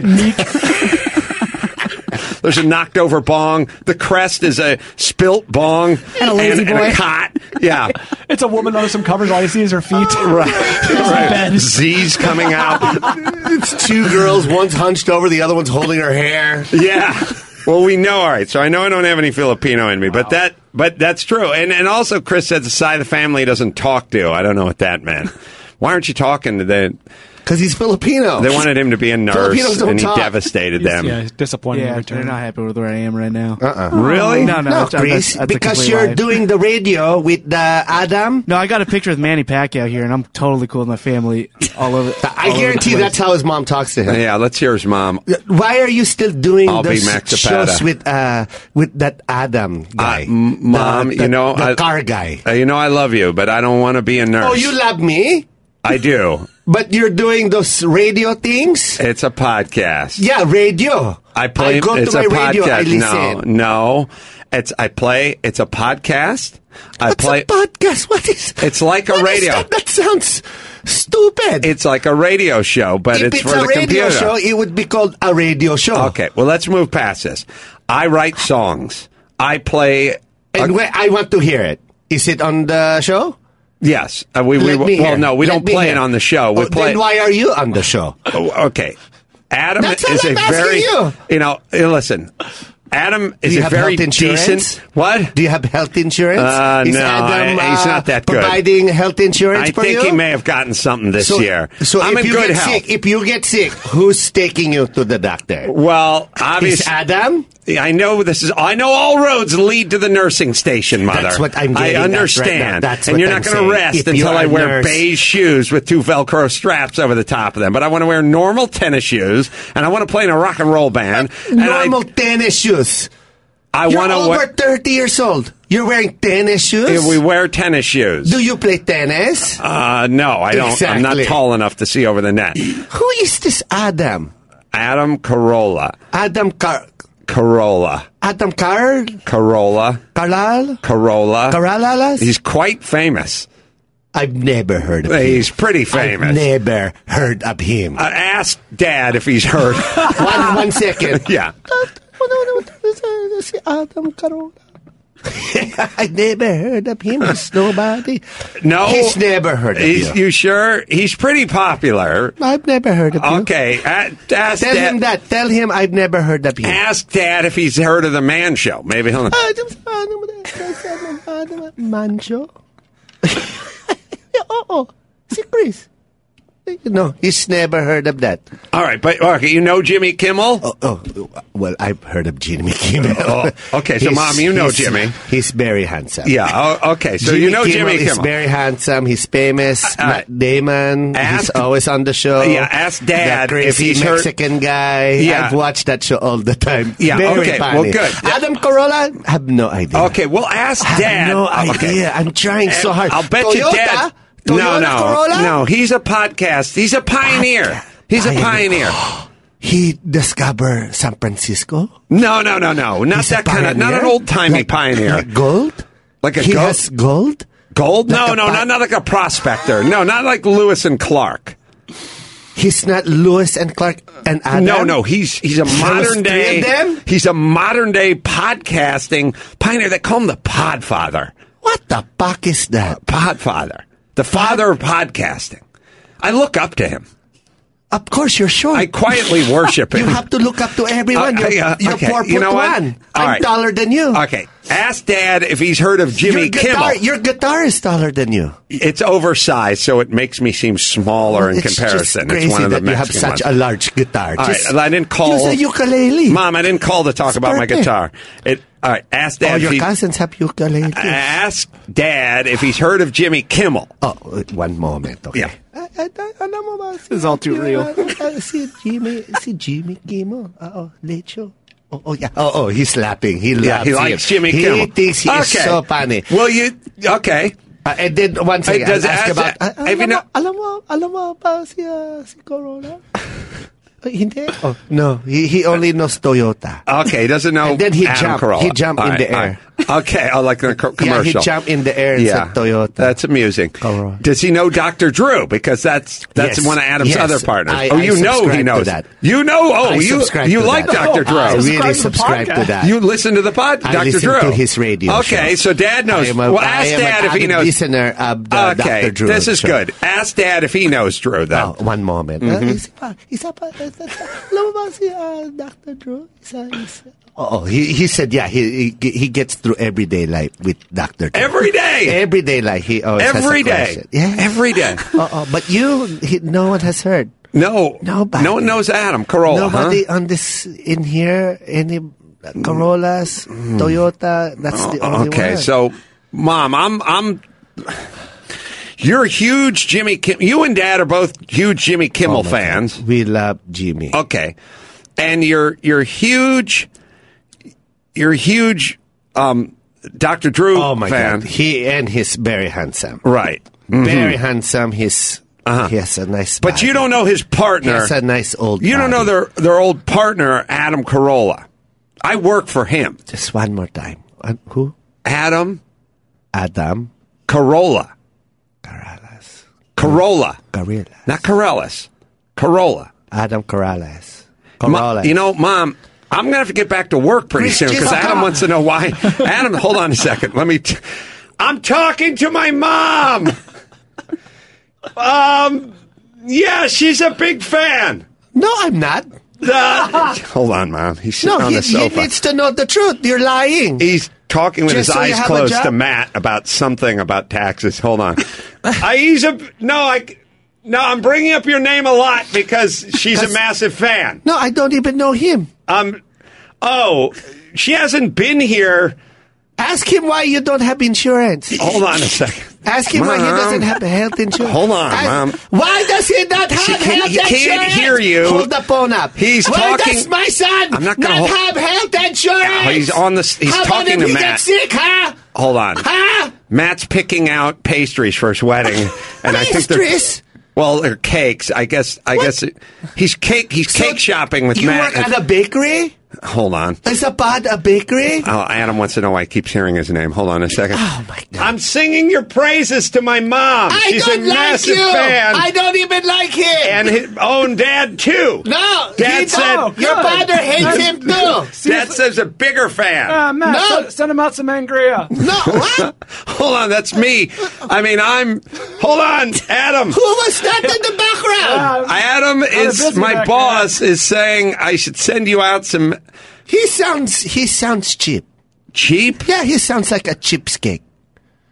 There's a knocked over bong. The crest is a spilt bong. And a lazy and, boy. And a cot. Yeah. It's a woman under some covers. All you see is her feet. Right. right. bed. Z's coming out. It's two girls. One's hunched over, the other one's holding her hair. Yeah. Well, we know. All right. So I know I don't have any Filipino in me, but that, but that's true. And and also, Chris said the side of the family he doesn't talk to. I don't know what that meant. Why aren't you talking to the? Because he's Filipino. They wanted him to be a nurse, Filipinos don't and he talk. devastated them. Yeah, disappointing Yeah, return. they're not happy with where I am right now. Uh-uh. Really? No, no, No, that's, Chris, that's, that's a because complete you're lie. doing the radio with the Adam. No, I got a picture with Manny Pacquiao here, and I'm totally cool with my family all over. I all over guarantee the place. that's how his mom talks to him. Yeah. Let's hear his mom. Why are you still doing I'll be those Max Zapata. shows with uh with that Adam guy? Uh, m- Mom, The- you the- know, the I, car guy. uh, you know, I love you, but I don't want to be a nurse. Oh, you love me, I do. but you're doing those radio things. It's a podcast. Yeah, radio. I play. I go it's to my a radio. I podcast. listen. No, no. It's I play. It's a podcast. I What's play. a podcast? What is? It's like a what is radio. that? That sounds stupid. It's like a radio show, but if it's, it's for a the radio computer. show, it would be called a radio show. Okay, well, let's move past this. I write songs. I play. And uh, where, I want to hear it. Is it on the show? yes, uh, we. we Let me well, hear. no, we Let don't me play hear. it on the show. We Oh, play. Then why are you on the show? Oh, okay, Adam That's all is a I'm asking very. you. You know, uh, listen. Adam Do is you a have very health insurance? decent. What? Do you have health insurance? Uh, is no, Adam, I- he's uh, not that good. providing health insurance I for think you? he may have gotten something this so, year. So I'm if in you good get health. sick, if you get sick, who's taking you to the doctor? Well, Is obviously, Adam? I know this is. I know all roads lead to the nursing station, Mother. That's what I'm I getting at right now. understand. That's and what you're I'm not going to saying. rest If until you're I a wear nurse- beige shoes with two Velcro straps over the top of them. But I want to wear normal tennis shoes, and I want to play in a rock and roll band. And Normal I, tennis shoes. I You're want to over wear. thirty years old. You're wearing tennis shoes? We wear tennis shoes. Do you play tennis? Uh, no, I don't. I'm not Exactly. tall enough to see over the net. Who is this Adam? Adam Carolla. Adam Car... Corolla. Adam Car... Corolla. Carlal? Corolla. Caralalas? He's quite famous. I've never heard of him. He's pretty famous. I've never heard of him. Uh, ask Dad if he's heard. one, one second. Yeah. Adam Carolla. I never heard of him. He's nobody. No. He's never heard of He's, you. you sure? He's pretty popular. I've never heard of you. Okay. Uh, ask Tell Dad, him that. Tell him I've never heard of him. Ask Dad if he's heard of the Man Show. Maybe he'll. Mancho. Oo. Si Chris. No, he's never heard of that. All right, but okay, you know Jimmy Kimmel? Oh, oh well, I've heard of Jimmy Kimmel. Oh, okay, so He's- Mom, you know he's- Jimmy. He's very handsome. Yeah, oh, okay, so Jimmy you know Kimmel Jimmy is Kimmel. very handsome. He's famous. Uh, Matt Damon. he's ask- always on the show. Yeah, ask Dad That crazy if he's heard- Mexican guy. Yeah. I've watched that show all the time. Yeah, very okay, funny. well, good. Adam Carolla, I have no idea. Okay, well, ask I have Dad. no Oh, okay. idea. I'm trying so hard. I'll bet Toyota? you Dad. No, Toyota no, Corolla? no. He's a podcast. He's a pioneer. He's a pioneer. He discovered San Francisco. No, no, no, no. Not He's a that kind of. Not an pioneer? old timey Like- pioneer. like gold? Like a He gold. has gold? Gold? No, Like a no, pi- not, not like a prospector. No, not like Lewis and Clark. He's not Lewis and Clark and Adam? No, no, he's he's a There was modern three day. of them? He's a modern day podcasting pioneer. They call him the Podfather. What the fuck is that? Podfather, the father of podcasting. I look up to him. Of course, you're sure. I quietly worship him. You have to look up to everyone. Okay, you're uh, you're okay, four foot you know what? one. All I'm right. taller than you. Okay, ask Dad if he's heard of Jimmy your guitar, Kimmel. Your guitar is taller than you. It's oversized, so it makes me seem smaller in It's comparison. just crazy it's one of the that you have Mexican such ones. a large guitar. All Just right, I didn't call. use a ukulele. Mom, I didn't call to talk It's about my perfect. guitar. It, all right, ask Dad. Oh, if your he- cousins have ukulele. Ask Dad if he's heard of Jimmy Kimmel. Oh, wait, one moment. Okay. Yeah. Ah, ah, ah, alam mo ba, This is all too si- real. ah, ah, Si Jimmy, si Jimmy Kimmel. Oo, Lecho. Oh, oh, yeah. Oh, oh, he's laughing. He Yeah, loves he likes him. Jimmy he Kimmel. thinks he is Okay. so funny. Well, you okay? Uh, and then one Hey, thing, does I'll it ask ask- about, ah, have you alam, know- mo, alam mo, alam mo ba si, ah, si Corona? Uh, hindi? Oh, no. He, he only knows Toyota. Okay, he doesn't know. And then he Adam jumped. Carolla. He jumped All in right, the all air. right. Okay, I like the co- Yeah, commercial. he jumped in the air and Yeah, said Toyota. that's amusing. Corolla. Does he know Doctor Drew? Because that's that's Yes. one of Adam's Yes. other partners. I- oh, I you know he subscribe to knows that. You know. Oh, I you subscribe you to like that. Doctor Drew? I really Subscribe to the subscribe to podcast. that. You listen to the pod, I Doctor listen Drew. to his radio Okay, show. so Dad knows. I am a, well, I ask am Dad an if he avid knows. listener of the Okay, Doctor Drew this is show. good. Ask Dad if he knows Drew. Then. Oh, one moment. Mhm. Uh, isa pa, isa pa, isa pa. Alam mo ba si uh, Doctor Drew? Isa, isa. Oh, he he said yeah. He he, he gets through everyday life with Doctor Drew. Every day. Everyday life. He always Every has a day. question. Yeah. Every day. Oh, oh, but you, he, no one has heard. No, Nobody. no one knows Adam Carolla. Nobody huh? on this in here. Any Corollas, Toyota. That's the only Okay, one. so Mom, I'm I'm. You're a huge Jimmy Kim. You and Dad are both huge Jimmy Kimmel Oh, my fans. God. We love Jimmy. Okay, and you're you're huge. You're a huge um, Doctor Drew Oh my fan. God. He and he's very handsome. Right. Very Mhm. handsome. He's Uh-huh. he has a nice. But body. you don't know his He partner. has a nice old. You don't know body. their their old partner, Adam Carolla. I work for him. Just one more time. Uh, who? Adam Adam Carolla. Corrales. Carolla. Corrales. Not Corellis. Corolla. Adam Corrales. Ma- Corrales. you know, Mom, I'm going to have to get back to work pretty soon because Adam wants to know why. Adam, hold on a second. Let me. T- I'm talking to my mom. Um, yeah, she's a big fan. No, I'm not. Uh, hold on, Mom. He's sitting No, on he, the he sofa. needs to know the truth. You're lying. He's talking with Just his so you eyes have a closed job? to Matt about something about taxes. Hold on. I, he's a no. I no. I'm bringing up your name a lot because she's a massive fan. No, I don't even know him. Um. Oh, she hasn't been here. Ask him why you don't have insurance. Hold on a second. Ask him why he Mom. doesn't have health insurance. Hold on, Ask- Mom. Why does he not have She can't- health he insurance? can't hear you. Hold the phone up. He's why talking- does my son I'm not gonna not hold- have health insurance? Oh, he's on the. He's How talking about to if he Matt. gets sick, huh? Hold on. Huh? Matt's picking out pastries for his wedding, and I think they're Pastries? well, they're cakes. I guess. I guess it, he's cake. He's So cake shopping with you Matt. work at a bakery? Hold on. Is a bad a bakery? Oh, Adam wants to know why he keeps hearing his name. Hold on a second. Oh my God! I'm singing your praises to my mom. I She's don't a like massive you. fan. I don't even like him. and his own dad too. no, Dad he said- don't. Your Good. father hates him too. Dad says a bigger fan. Ah, Matt, No. send, send him out some Angria. No, what? Hold on, that's me. I mean, I'm. Hold on, Adam. Who was that in the background? Ah, Adam is busy my back boss. Is saying I should send you out some He sounds he sounds cheap. cheap. Yeah, he sounds like a cheapskate.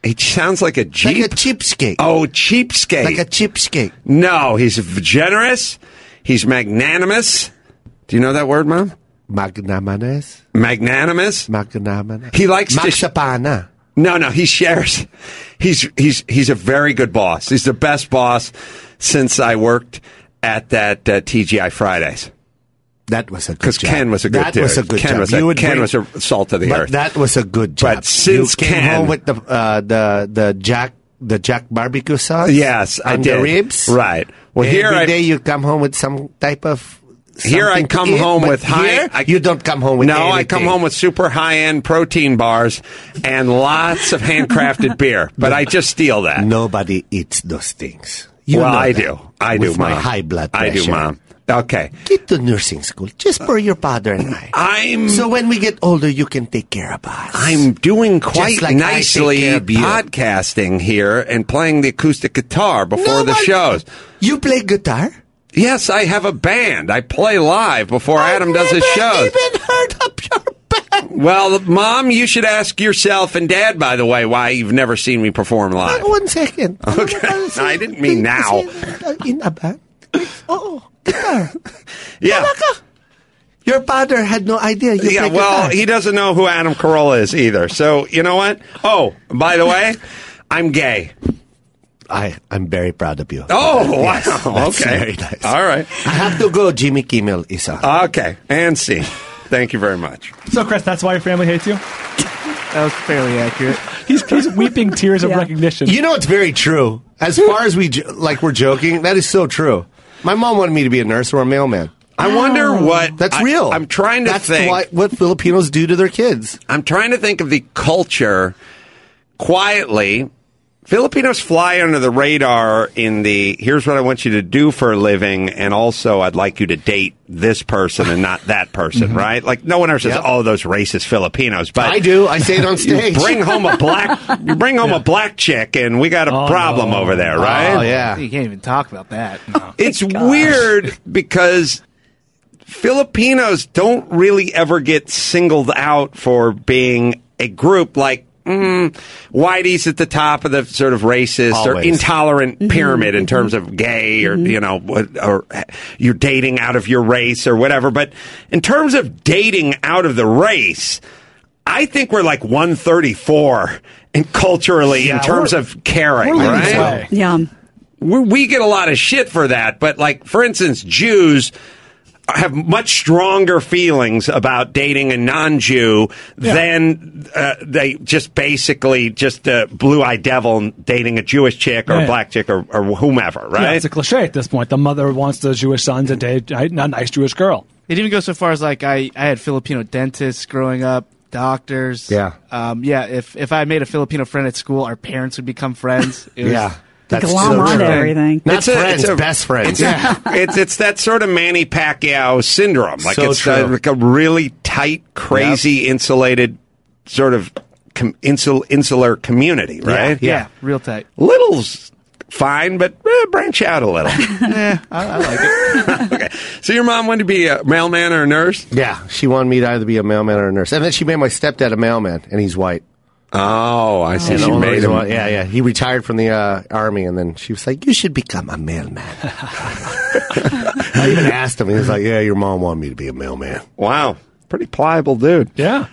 He sounds like a Jeep. Like a cheapskate. Oh, cheapskate. Like a cheapskate. No, he's generous. He's magnanimous. Do you know that word, Mom? Magnanimous. Magnanimous. Magnanimous. He likes to. Maxapana. No, no, he shares. He's he's he's a very good boss. He's the best boss since I worked at that uh, T G I Fridays. That was a good Because job. Ken was a good that dude. was a good Ken job. Was You a, would Ken bring- was a salt of the but earth. that was a good job. But since you came Ken- home with the uh, the the Jack the Jack barbecue sauce, Yes, I and did. the ribs, Right. Well, Every here I- day you come home with some type of. Here I something to come eat, home but with high. here, I, you don't come home with no. I anything. come home with super high end protein bars and lots of handcrafted beer. But I just steal that. Nobody eats those things. You well, know I that. do. I do, With Mom. my high blood pressure. I do, Mom. Okay. Get to nursing school just for your father and I. I'm. So when we get older, you can take care of us. I'm doing quite Just like I take nicely care of you. podcasting here and playing the acoustic guitar before the Nobody- shows. You play guitar? Yes, I have a band. I play live before Adam does his shows. Even heard of your band? Well, Mom, you should ask yourself and Dad, by the way, why you've never seen me perform live. Uh, one second. Okay. I didn't mean now. In a band? Oh, guitar. Yeah. Your father had no idea you Yeah, play well, guitar. he doesn't know who Adam Carolla is either. So, you know what? Oh, by the way, I'm gay. I, I'm very proud of you. Oh, Yes, wow. that's Okay. very nice. All right. I have to go. Jimmy Kimmel is on. Okay. And see. Thank you very much. So, Chris, that's why your family hates you? That was fairly accurate. He's, he's weeping tears of Yeah. recognition. You know, it's very true. As far as we, jo- like, we're joking, that is so true. My mom wanted me to be a nurse or a mailman. I wonder what... That's I- real. I'm trying to That's think... why, what Filipinos do to their kids. I'm trying to think of the culture quietly. Filipinos fly under the radar in the here's what I want you to do for a living, and also I'd like you to date this person and not that person, right? Like no one ever says, Yep. "Oh, those racist Filipinos," but I do. I say it on stage. You bring home a black, you bring home a black chick, and we got a Oh, problem no. over there, right? Oh, yeah. You can't even talk about that. No. It's weird because Filipinos don't really ever get singled out for being a group like mm, whitey's at the top of the sort of racist or Always. intolerant pyramid in terms of gay or, you know, what- or you're dating out of your race or whatever. But in terms of dating out of the race, I think we're like one thirty-four and culturally in Yeah, terms we're- of caring, we're leading right? the way. Yeah. we we get a lot of shit for that, but like, for instance, Jews have much stronger feelings about dating a non-Jew than uh, they just basically just a blue-eyed devil dating a Jewish chick or Yeah. a black chick or, or whomever, Yeah, right? it's a cliche at this point. The mother wants the Jewish son to date a nice Jewish girl. It even goes so far as like I, I had Filipino dentists growing up, doctors. Yeah. Um, yeah, if if I made a Filipino friend at school, our parents would become friends. It was, Yeah. Glom onto true. everything. Not It's a- friends, it's a- best friends. It's, it's it's that sort of Manny Pacquiao syndrome. Like So it's true. uh, like a really tight, crazy, insulated sort of com- insul- insular community, right? Yeah, real tight. Little's fine, but eh, branch out a little. Yeah, I, I like it. Okay. So your mom wanted to be a mailman or a nurse? Yeah, she wanted me to either be a mailman or a nurse. And then she made my stepdad a mailman, and he's white. Oh, I see. And She the only made reason him. why- yeah, yeah. He retired from the uh, army, and then she was like, "You should become a mailman." I even asked him. He was like, "Yeah, your mom wanted me to be a mailman." Wow. Pretty pliable dude. Yeah.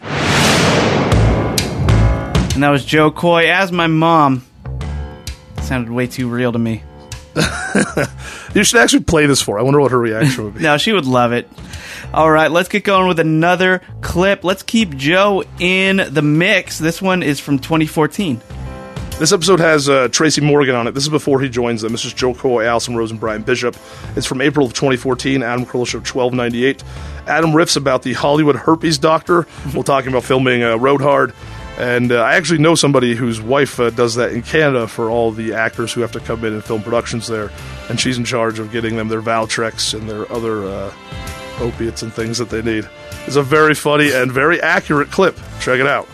And that was Joe Coy as my mom. Sounded way too real to me. You should actually play this for her. I wonder what her reaction would be. No, she would love it. All right, let's get going with another clip. Let's keep Joe in the mix. This one is from twenty fourteen. This episode has uh, Tracy Morgan on it. This is before he joins them. This is Joe Coy, Allison Rose, and Brian Bishop. It's from April of twenty fourteen. Adam Carolla Show twelve ninety-eight. Adam riffs about the Hollywood herpes doctor. We're talking about filming uh, Road Hard. And uh, I actually know somebody whose wife uh, does that in Canada for all the actors who have to come in and film productions there. And she's in charge of getting them their Valtrex and their other uh, opiates and things that they need. It's a very funny and very accurate clip. Check it out.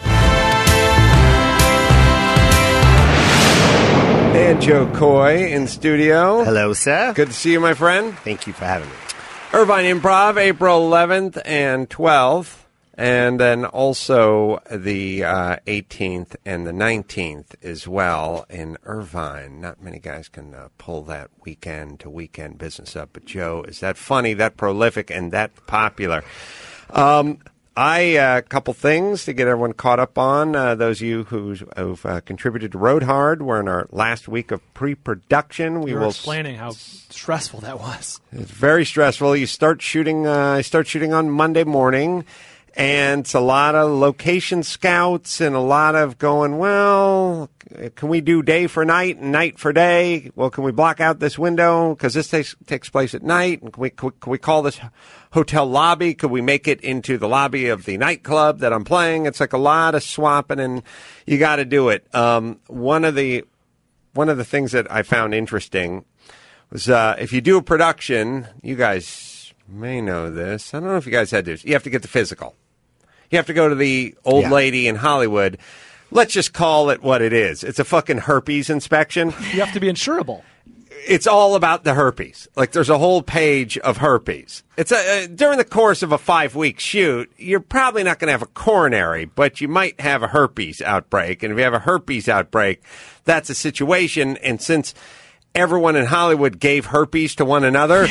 And Joe Coy in studio. Hello, sir. Good to see you, my friend. Thank you for having me. Irvine Improv, April eleventh and twelfth. And then also the uh, eighteenth and the nineteenth as well in Irvine. Not many guys can uh, pull that weekend to weekend business up. But Joe is that funny, that prolific, and that popular. Um, I a uh, couple things to get everyone caught up on. Uh, those of you who's, who've uh, contributed to Road Hard, we're in our last week of pre-production. We you were will explaining how stressful that was. It's very stressful. You start shooting. Uh, I start shooting on Monday morning. And it's a lot of location scouts and a lot of going, well, can we do day for night and night for day? Well, can we block out this window because this takes, takes place at night? And can we, can we call this hotel lobby? Could we make it into the lobby of the nightclub that I'm playing? It's like a lot of swapping, and you got to do it. Um, one of the one of the things that I found interesting was uh, if you do a production, you guys may know this. I don't know if you guys had this. You have to get the physical. You have to go to the old Yeah. lady in Hollywood. Let's just call it what it is. It's a fucking herpes inspection. You have to be insurable. It's all about the herpes. Like, there's a whole page of herpes. It's a, uh, during the course of a five-week shoot, you're probably not going to have a coronary, but you might have a herpes outbreak. And if you have a herpes outbreak, that's a situation. And since everyone in Hollywood gave herpes to one another,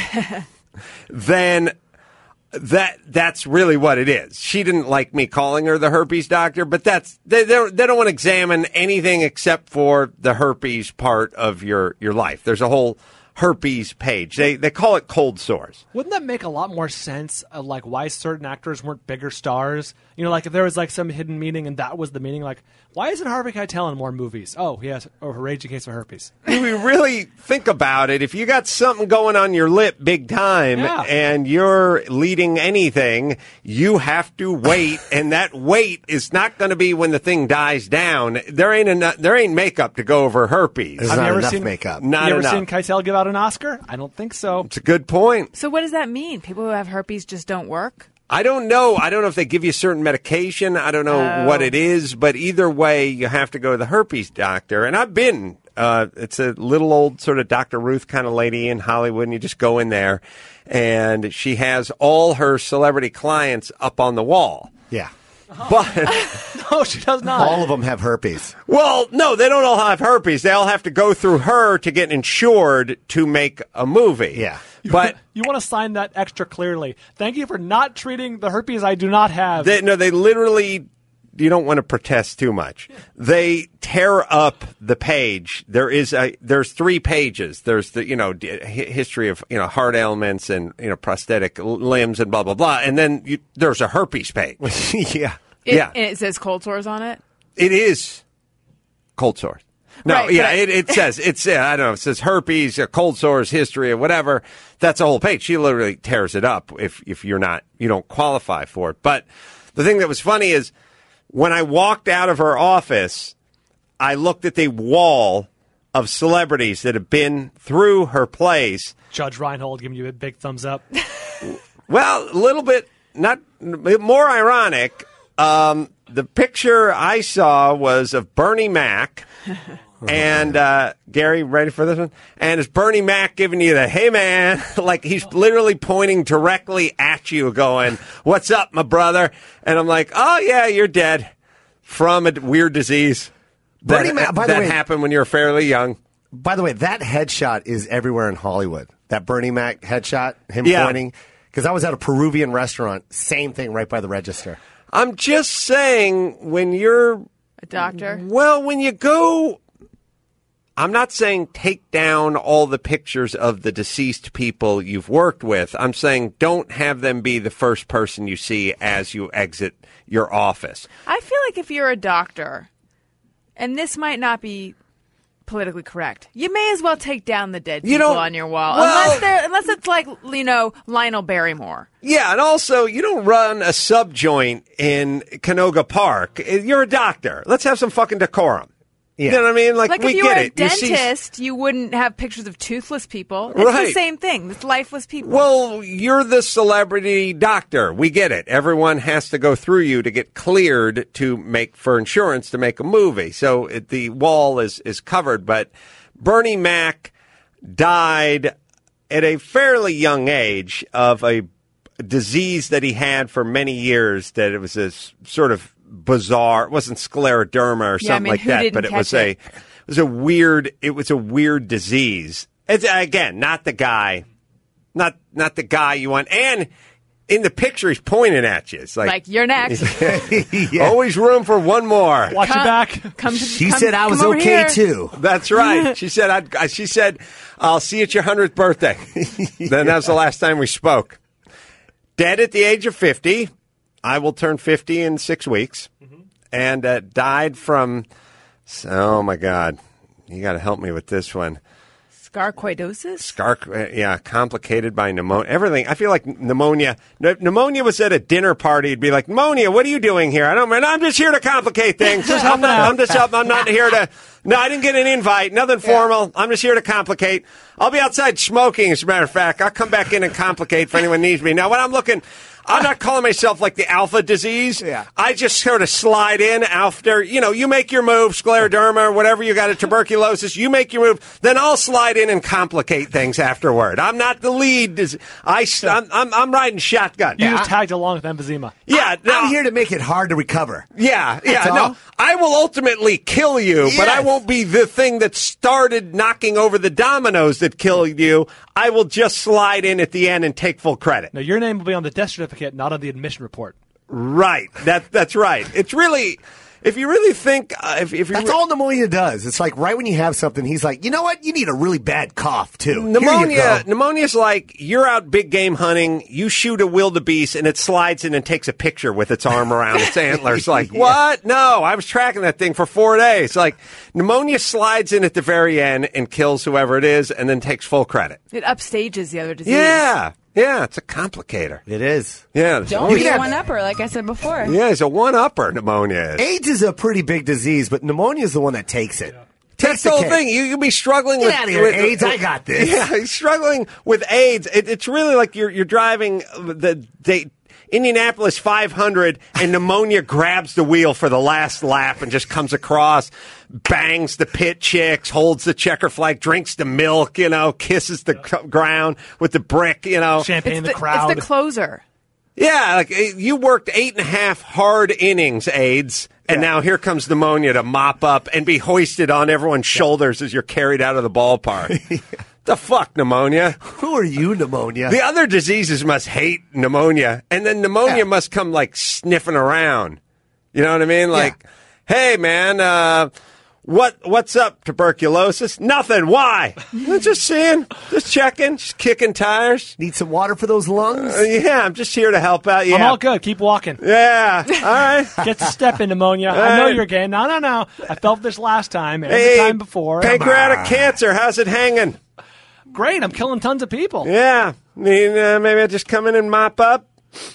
then that that's really what it is. She didn't like me calling her the herpes doctor, but that's they they don't, they don't want to examine anything except for the herpes part of your, your life. There's a whole herpes page. They they call it cold sores. Wouldn't that make a lot more sense of like why certain actors weren't bigger stars? You know, like if there was like some hidden meaning and that was the meaning, like why isn't Harvey Keitel in more movies? Oh, he has a raging case of herpes. If we really think about it, if you got something going on your lip big time Yeah. and you're leading anything, you have to wait, and that wait is not going to be when the thing dies down. There ain't enough, there ain't makeup to go over herpes. There's Have not you ever enough seen makeup. Not you ever enough. seen Keitel give out an Oscar? I don't think so. It's a good point. So what does that mean? People who have herpes just don't work? I don't know. I don't know if they give you certain medication. I don't know Oh. what it is, but either way, you have to go to the herpes doctor. And I've been, uh, it's a little old sort of Doctor Ruth kind of lady in Hollywood, and you just go in there, and she has all her celebrity clients up on the wall. Yeah. But No, she does not. All of them have herpes. well, no, they don't all have herpes. They all have to go through her to get insured to make a movie. Yeah. But You want to sign that extra clearly. Thank you for not treating the herpes I do not have. They, no, they literally. You don't want to protest too much. They tear up the page. There is a. There's three pages. There's the you know d- hi- history of you know heart ailments and you know prosthetic l- limbs and blah blah blah. And then you, there's a herpes page. Yeah. It, Yeah. And it says cold sores on it? It is cold sores. No, Right, yeah, but- it, it says it's uh, I don't know. It says herpes, uh, cold sores, history, or whatever. That's a whole page. She literally tears it up if if you're not you don't qualify for it. But the thing that was funny is when I walked out of her office, I looked at the wall of celebrities that have been through her place. Judge Reinhold giving you a big thumbs up. Well, a little bit, not more ironic. Um, the picture I saw was of Bernie Mac. And uh, Gary, ready for this one? And it's Bernie Mac giving you the, hey, man, like he's literally pointing directly at you going, what's up, my brother? And I'm like, oh, yeah, you're dead from a weird disease that, Bernie Mac, by the that way- happened when you were fairly young. By the way, that headshot is everywhere in Hollywood. That Bernie Mac headshot, him Yeah. pointing. Because I was at a Peruvian restaurant, same thing right by the register. I'm just saying when you're A doctor? Well, when you go, I'm not saying take down all the pictures of the deceased people you've worked with. I'm saying don't have them be the first person you see as you exit your office. I feel like if you're a doctor, and this might not be politically correct, you may as well take down the dead You people don't- on your wall, well- unless they're unless it's like you know Lionel Barrymore. Yeah, and also, you don't run a subjoint in Canoga Park. You're a doctor. Let's have some fucking decorum. You know what I mean? Like, Like we if you get were a it. You see- dentist, you wouldn't have pictures of toothless people. It's Right. the same thing. It's lifeless people. Well, you're the celebrity doctor. We get it. Everyone has to go through you to get cleared to make for insurance to make a movie. So it, the wall is is covered. But Bernie Mac died at a fairly young age of a disease that he had for many years. That it was this sort of bizarre. It wasn't scleroderma or Yeah, I something mean, like who that, didn't but it was catch a it? it was a weird. It was a weird disease. It's again not the guy, not not the guy you want. And in the picture, he's pointing at you. It's like, Like, you're next. always room for one more. Watch your back. Come to, She come- said I was come over okay here. too. That's right. She said, I'd, I, she said, I'll see you at your hundredth birthday. Then that was the last time we spoke. Dead at the age of fifty. I will turn fifty in six weeks. And uh, died from, oh my God. You got to help me with this one. Sarcoidosis? Scar, uh, yeah, complicated by pneumonia. Everything. I feel like pneumonia. N- pneumonia was at a dinner party. It'd be like, pneumonia, what are you doing here? I don't. Man, I'm just here to complicate things. Just I'm, helping not, out. I'm just helping. I'm not here to. No, I didn't get an invite. Nothing formal. I'm just here to complicate. I'll be outside smoking. As a matter of fact, I'll come back in and complicate if anyone needs me. Now, when I'm looking. I'm not calling myself like the alpha disease. Yeah. I just sort of slide in after, you know, you make your move, scleroderma, whatever you got, a tuberculosis, you make your move, then I'll slide in and complicate things afterward. I'm not the lead. dis- I, I'm, I'm, I'm riding shotgun. You just tagged along with emphysema. Yeah, no, I'm here to make it hard to recover. yeah, yeah, That's no. all? I will ultimately kill you, but I Yes. won't be the thing that started knocking over the dominoes that killed you. I will just slide in at the end and take full credit. Now, your name will be on the death certificate, not on the admission report. Right. That that's right. It's really, if you really think, uh, if if you That's re- all pneumonia does. It's like right when you have something, he's like, you know what? You need a really bad cough too. Here you Pneumonia, go. pneumonia's like you're out big game hunting, you shoot a wildebeest, and it slides in and takes a picture with its arm around its antlers. Like, Yeah. what? No, I was tracking that thing for four days. Like, pneumonia slides in at the very end and kills whoever it is, and then takes full credit. It upstages the other disease. Yeah, yeah, it's a complicator. It is. Yeah, Don't you be can a have- one upper, like I said before. Yeah, it's a one-upper. Pneumonia is. AIDS is a pretty big disease, but pneumonia is the one that takes it. That's the whole thing. You you'll be struggling Get with out of here, with- AIDS. I got this. Yeah, he's struggling with AIDS. It, it's really like you're you're driving the the Indianapolis five hundred, and pneumonia grabs the wheel for the last lap and just comes across, bangs the pit chicks, holds the checker flag, drinks the milk, you know, kisses the c- ground with the brick, you know, Champagne It's in the, the crowd. it's the closer. yeah, like eh, you worked eight and a half hard innings, AIDS, and now here comes pneumonia to mop up and be hoisted on everyone's shoulders as you're carried out of the ballpark. The fuck, pneumonia? Who are you, pneumonia? The other diseases must hate pneumonia, and then pneumonia Yeah. must come like sniffing around. You know what I mean? Like, hey man, uh, what what's up? Tuberculosis? Nothing. Why? I'm just seeing, just checking, just kicking tires. Need some water for those lungs? Uh, yeah, I'm just here to help out. Yeah, I'm all good. Keep walking. yeah. All right. Get the step in pneumonia. I know you're gay. No, no, no. I felt this last time and Hey, the time before. pancreatic cancer. How's it hanging? Great. I'm killing tons of people. Yeah. I mean, uh, maybe I just come in and mop up.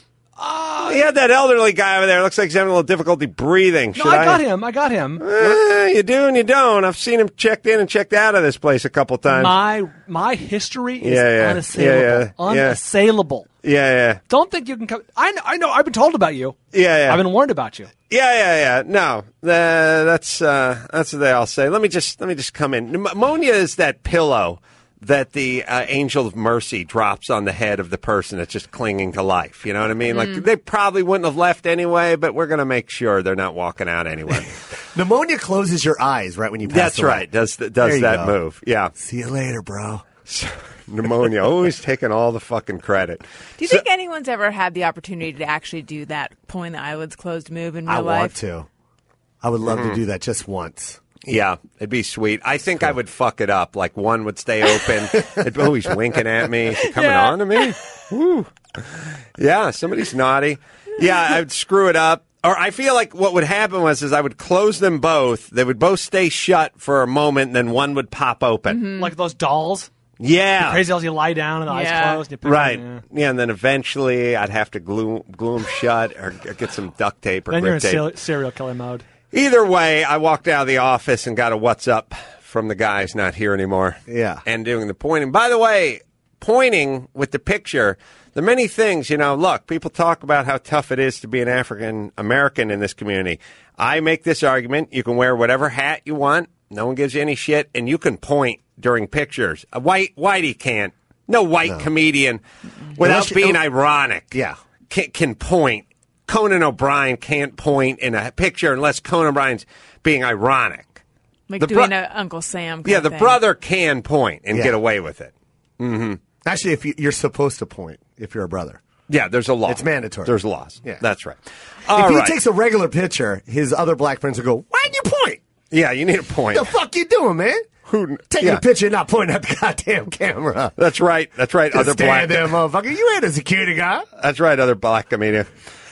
Oh, he had that elderly guy over there. Looks like he's having a little difficulty breathing. No, Should I got him. I got him. Eh, you do and you don't. I've seen him checked in and checked out of this place a couple times. My my history is Yeah, yeah. unassailable. Yeah, yeah. Unassailable. yeah, yeah, Don't think you can come. I know, I know. I've been told about you. yeah, yeah. I've been warned about you. Yeah, yeah, yeah. No, uh, that's uh, that's what they all say. Let me just let me just come in. Pneumonia is that pillow that the uh, angel of mercy drops on the head of the person that's just clinging to life. You know what I mean? Like they probably wouldn't have left anyway, but we're going to make sure they're not walking out anyway. Pneumonia closes your eyes right when you pass That's away. right. Does th- There does you that go. move? Yeah. See you later, bro. Pneumonia always taking all the fucking credit. Do you think anyone's ever had the opportunity to actually do that pulling the eyelids closed move in real I life? want to. I would love Mhm. to do that just once. Yeah, it'd be sweet. I think I would fuck it up. Like one would stay open. It'd, oh, he's winking at me. Is he coming Yeah. on to me? Woo. Yeah, somebody's naughty. Yeah, I'd screw it up. Or I feel like what would happen was is I would close them both. They would both stay shut for a moment, and then one would pop open. Like those dolls. Yeah. The crazy dolls you lie down and the Yeah. eyes closed. And you pick Right. them, Yeah, and then eventually I'd have to glue, glue them shut or, or get some duct tape or yeah. Then you're in grip tape. serial, serial killer mode. Either way, I walked out of the office and got a what's up from the guys not here anymore. Yeah. And doing the pointing. By the way, pointing with the picture, the many things, you know, look, people talk about how tough it is to be an African American in this community. I make this argument. You can wear whatever hat you want. No one gives you any shit. And you can point during pictures. A white Whitey can't. No white No. comedian, without Unless you- being ironic, Yeah. can, can point. Conan O'Brien can't point in a picture unless Conan O'Brien's being ironic. Like The doing bro- a Uncle Sam. Kind Yeah, of the thing. brother can point and Yeah. get away with it. Mm-hmm. Actually, if you, you're supposed to point if you're a brother. Yeah, there's a law. It's mandatory. There's laws. Yeah. That's right. If All he right. takes a regular picture, his other black friends will go, "Why'd you point? Yeah, you need a point. The fuck you doing, man? Who taking yeah. a picture and not pointing at the goddamn camera?" That's right. That's right. Just Other black. stand there, motherfucker. You ain't a security guy. That's right. Other black comedian.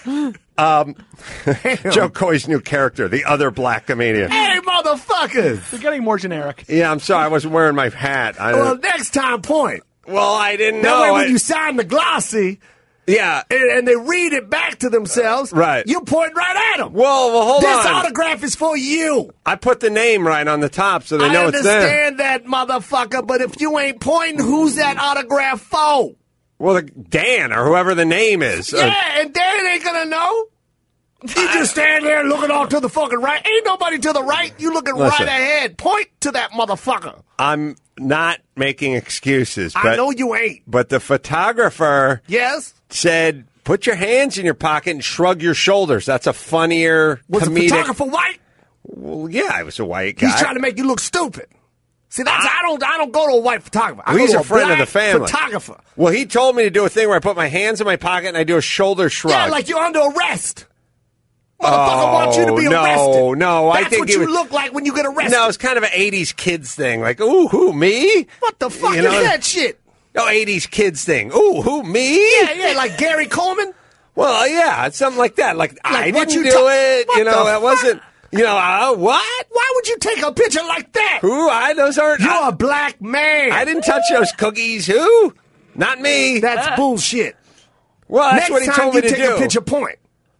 Um, Joe Coy's new character, the other black comedian. Hey, motherfuckers! You're getting more generic. Yeah, I'm sorry. I wasn't wearing my hat. I Well, next time, point. Well, I didn't That know. way, when I- you sign the glossy, yeah, and, and they read it back to themselves, right? You point right at them. Well, well, hold this on. autograph is for you. I put the name right on the top so they know I it's there. understand that, motherfucker, but if you ain't pointing, who's that autograph for? Well, the, Dan or whoever the name is. Yeah, Uh, and Dan ain't gonna know. You just stand there looking off to the fucking right. Ain't nobody to the right. You looking Listen. right ahead. Point to that motherfucker. I'm not making excuses. But, I know you ain't. But the photographer Yes? said, put your hands in your pocket and shrug your shoulders. That's a funnier Was comedic. the photographer white? Well, yeah, I was a white guy. He's trying to make you look stupid. See, that's I, don't I don't go to a white photographer. I Well, go he's to a friend of black the family. photographer. Well, he told me to do a thing where I put my hands in my pocket and I do a shoulder shrug. Yeah, like you're under arrest. Motherfucker wants you to be no, arrested. No, I That's think what he you was- look like when you get arrested. No, it's kind of an eighties kids thing. Like, ooh, who, me? What the fuck You is know? that shit? No, eighties kids thing. Ooh, who, me? Yeah, yeah, like Gary Coleman. Well, yeah, it's something like that. Like, I Like, what didn't you do ta- it. what You know, the that fuck? wasn't, you know, uh, what? Why would you take a picture like that? Who? I, those aren't. You're I, a black man. I didn't touch those cookies. Who? Not me. That's bullshit. Well, that's Next what he time told you me to take do. a picture, point.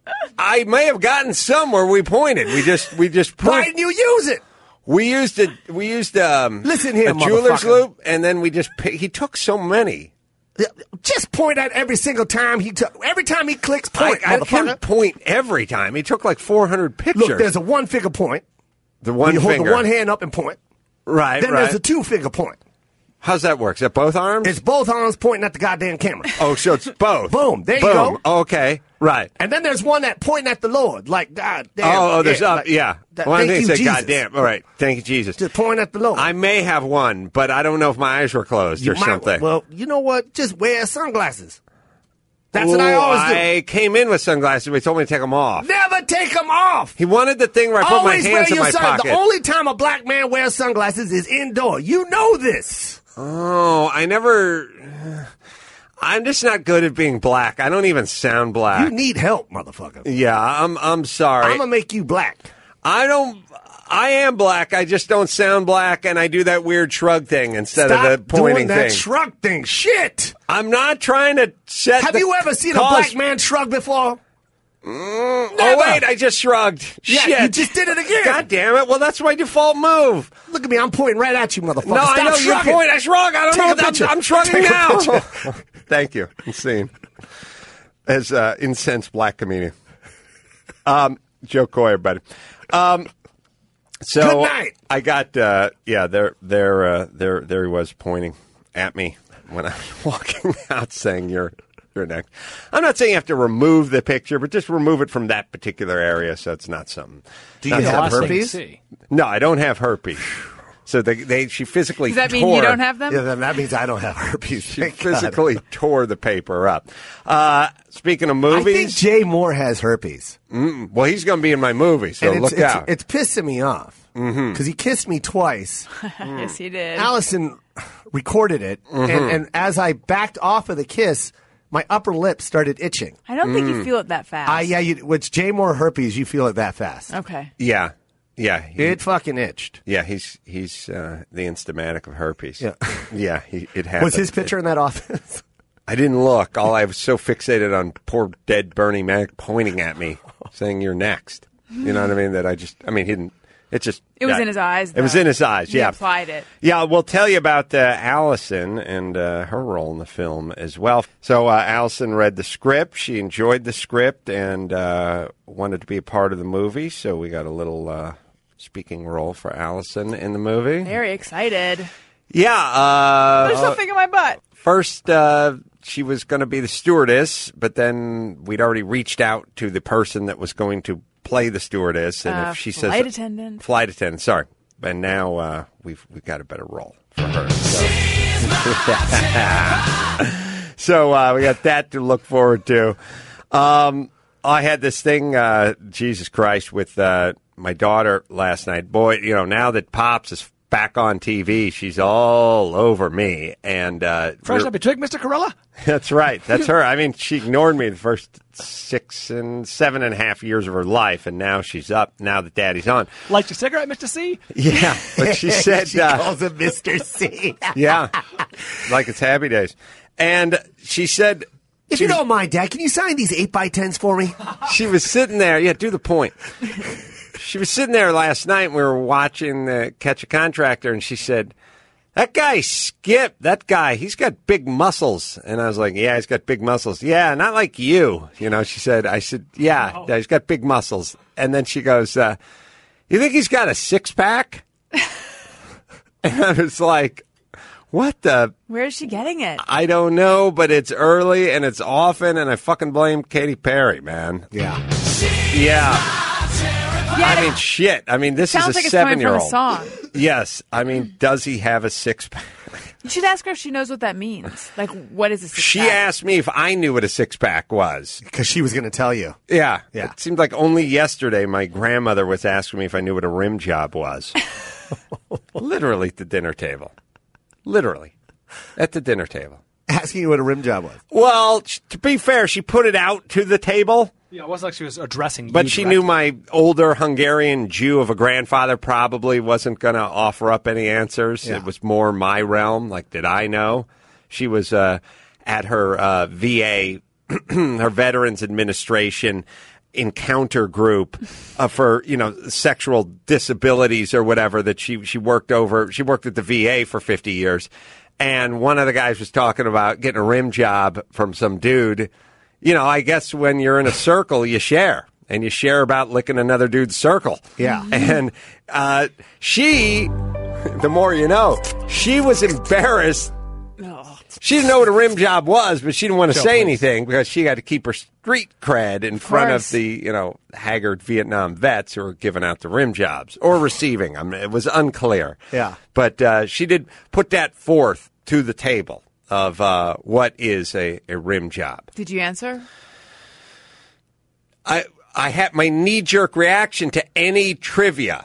I may have gotten some where we pointed. We just, we just. Why proved- didn't you use it? We used a, we used um, Listen here, a jeweler's motherfucker. loop, and then we just. pi- He took so many. Just point at every single time he took. Every time he clicks, point, I, I motherfucker. can't point every time. He took like four hundred pictures. Look, there's a one finger point. the one you hold finger. the one hand up and point. Right, Then right. there's a two finger point. How's that work? Is that both arms? It's both arms pointing at the goddamn camera. oh, so it's both. Boom. There you Boom. go. Okay. Right. And then there's one that pointing at the Lord, like God damn. oh, oh, there's yeah, up. like, yeah. that- Well, I thank think you, it said, Jesus. goddamn. All right. Thank you, Jesus. Just point at the Lord. I may have one, but I don't know if my eyes were closed You or might- something. Well, you know what? Just wear sunglasses. That's what I Ooh, always do. I came in with sunglasses, but he told me to take them off. Never take them off. He wanted the thing where I put Always my wear hands in your my sun- pocket. The only time a black man wears sunglasses is indoor. You know this. Oh, I never. I'm just not good at being black. I don't even sound black. You need help, motherfucker. Yeah, I'm. I'm sorry. I'm gonna make you black. I don't. I am black. I just don't sound black, and I do that weird shrug thing instead Stop of the pointing doing that thing. shrug thing. Shit. I'm not trying to set. Have the you ever seen a cause- black man shrug before? Mm, Never. oh wait, I just shrugged. Yeah, Shit. you just did it again. God damn it! Well, that's my default move. Look at me. I'm pointing right at you, motherfucker. No, Stop I know you shrugging. point. I shrug. I don't Take a know. picture. I'm, I'm shrugging Take a now. picture. Thank you. Insane. As uh, incensed black comedian. Um, Joe Coy, everybody. Um, so Good night. I got uh, yeah. There, there, uh, there, there he was pointing at me when I was walking out, saying you're. You're next. I'm not saying you have to remove the picture, but just remove it from that particular area so it's not something. Do you not have something- herpes? No, I don't have herpes. So they, they she physically Does that mean tore, you don't have them? Yeah, then that means I don't have herpes. She Thank God. physically tore the paper up. Uh, speaking of I movies, think Jay Moore has herpes. mm, well, he's going to be in my movie, so and look it's, it's, out. it's pissing me off because he kissed me twice. yes, he did. Allison recorded it, and, and as I backed off of the kiss, my upper lip started itching. I don't think Mm. you feel it that fast. I yeah, you, with Jay Moore herpes, you feel it that fast. Okay. yeah, yeah, he- It fucking itched. yeah. He's he's uh, the Instamatic of herpes. Yeah. yeah. He, it happened. Was his picture in that office? I didn't look. All I was so fixated on poor dead Bernie Mac pointing at me, saying you're next. You know what I mean? That I just. I mean, he didn't. It just. It was yeah. in his eyes, It was though. in his eyes. He Yeah. applied it. Yeah, we'll tell you about uh, Allison and uh, her role in the film as well. So uh, Allison read the script. She enjoyed the script and uh, wanted to be a part of the movie. So we got a little uh, speaking role for Allison in the movie. Very excited. Yeah. Uh, There's something in my butt. First, uh, she was going to be the stewardess, but then we'd already reached out to the person that was going to play the stewardess, and Uh, if she flight says attendant. flight attendant, sorry, and now uh, we've we've got a better role for her. So, so uh, we got that to look forward to. Um, I had this thing, uh, Jesus Christ, with uh, my daughter last night. Boy, you know, now that Pops is back on T V, she's all over me. And uh, Fresh we're- up your twig, Mister Corella? That's right. That's her. I mean, she ignored me the first six and seven and a half years of her life, and now she's up now that Daddy's on. Light your cigarette, Mister C? Yeah, but she said... she uh, calls him Mister C. yeah, like it's Happy Days. And she said... If she you was- don't mind, Dad, can you sign these eight by tens for me? She was sitting there. Yeah, do the point. She was sitting there last night. And we were watching uh, Catch a Contractor, and she said, "That guy Skip, that guy, he's got big muscles." And I was like, "Yeah, he's got big muscles. Yeah, not like you." You know, she said. I said, "Yeah, he's got big muscles." And then she goes, uh, "You think he's got a six pack?" And I was like, "What the?" Where is she getting it? I don't know, but it's early and it's often, and I fucking blame Katy Perry, man. Yeah. Yeah. Yeah, I mean, shit. I mean, this is sounds a like it's coming from a seven-year-old. song. Yes. I mean, does he have a six-pack? You should ask her if she knows what that means. Like, what is a six She pack? asked me if I knew what a six-pack was. Because she was going to tell you. Yeah. Yeah. It seemed like only yesterday my grandmother was asking me if I knew what a rim job was. Literally at the dinner table. Literally. At the dinner table. Asking you what a rim job was. Well, sh- to be fair, she put it out to the table. Yeah, it wasn't like she was addressing you. But she directly. knew my older Hungarian Jew of a grandfather probably wasn't going to offer up any answers. Yeah. It was more my realm. Like, did I know? She was uh, at her uh, V A, her Veterans Administration encounter group uh, for, you know, sexual disabilities or whatever that she, she worked over. She worked at the V A for fifty years. And one of the guys was talking about getting a rim job from some dude. You know, I guess when you're in a circle, you share. And you share about licking another dude's circle. Yeah. And uh, she, the more you know, she was embarrassed. She didn't know what a rim job was, but she didn't want to Joe, say please. anything because she had to keep her street cred in front of course. the, you know, haggard Vietnam vets who were giving out the rim jobs or receiving them. It was unclear. Yeah. But uh, she did put that forth to the table of uh, what is a, a rim job. Did you answer? I I had my knee jerk reaction to any trivia.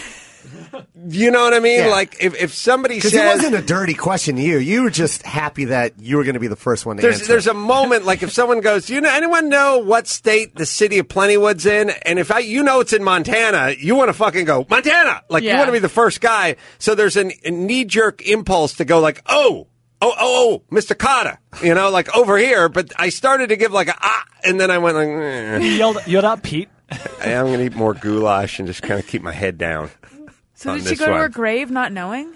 You know what I mean? Yeah. Like if, if somebody Because says it wasn't a dirty question to you. You were just happy that you were going to be the first one to there's answer. there's a moment like if someone goes, "Do you know anyone know what state the city of Plentywood's in?" And if I you know it's in Montana, you want to fucking go Montana. Like you Yeah. want to be the first guy. So there's an, a knee jerk impulse to go like, "Oh, oh, oh, oh, Mister Cotta," you know, like over here. But I started to give like a ah, and then I went like, eh. You yelled, yelled out, Pete. I'm going to eat more goulash and just kind of keep my head down. So on did she this go to one. her grave not knowing?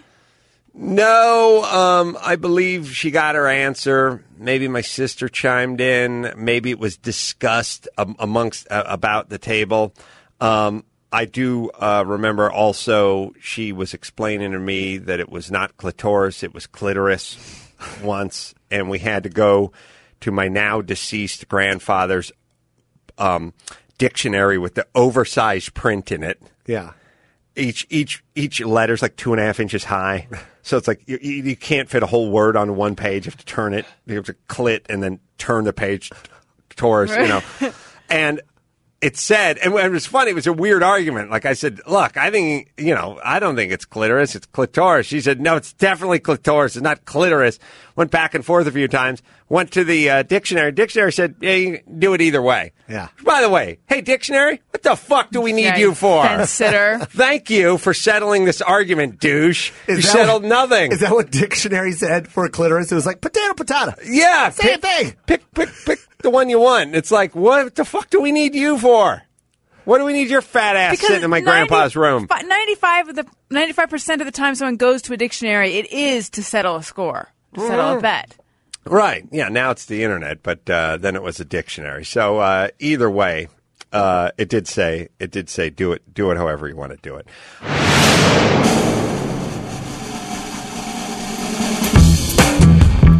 No, um, I believe she got her answer. Maybe my sister chimed in. Maybe it was discussed um, amongst uh, about the table. Um, I do uh, remember also she was explaining to me that it was not clitoris, it was clitoris once, and we had to go to my now deceased grandfather's um, dictionary with the oversized print in it. Yeah. Each each each letter's like two and a half inches high, so it's like you, you you can't fit a whole word on one page. You have to turn it. You have to clit and then turn the page, Taurus, you know. And it said, and it was funny. It was a weird argument. Like I said, look, I think you know, I don't think it's clitoris. It's clitoris. She said, no, it's definitely clitoris. It's not clitoris. Went back and forth a few times. Went to the uh, dictionary. Dictionary said, yeah, you can do it either way. Yeah. By the way, hey, dictionary, what the fuck do we need Yeah, you for? fence sitter. Thank you for settling this argument, douche. Is you that settled what- nothing. Is that what dictionary said for clitoris? It was like potato, potato. yeah, Same pick, thing. Pick, pick, pick the one you want. It's like, what the fuck do we need you for? What do we need your fat ass sitting in my grandpa's room? ninety-five of the ninety-five percent of the time someone goes to a dictionary, it is to settle a score, to settle a bet. Right. Yeah, now it's the internet, but uh, then it was a dictionary. So uh, either way, uh, it did say it did say do it do it however you want to do it.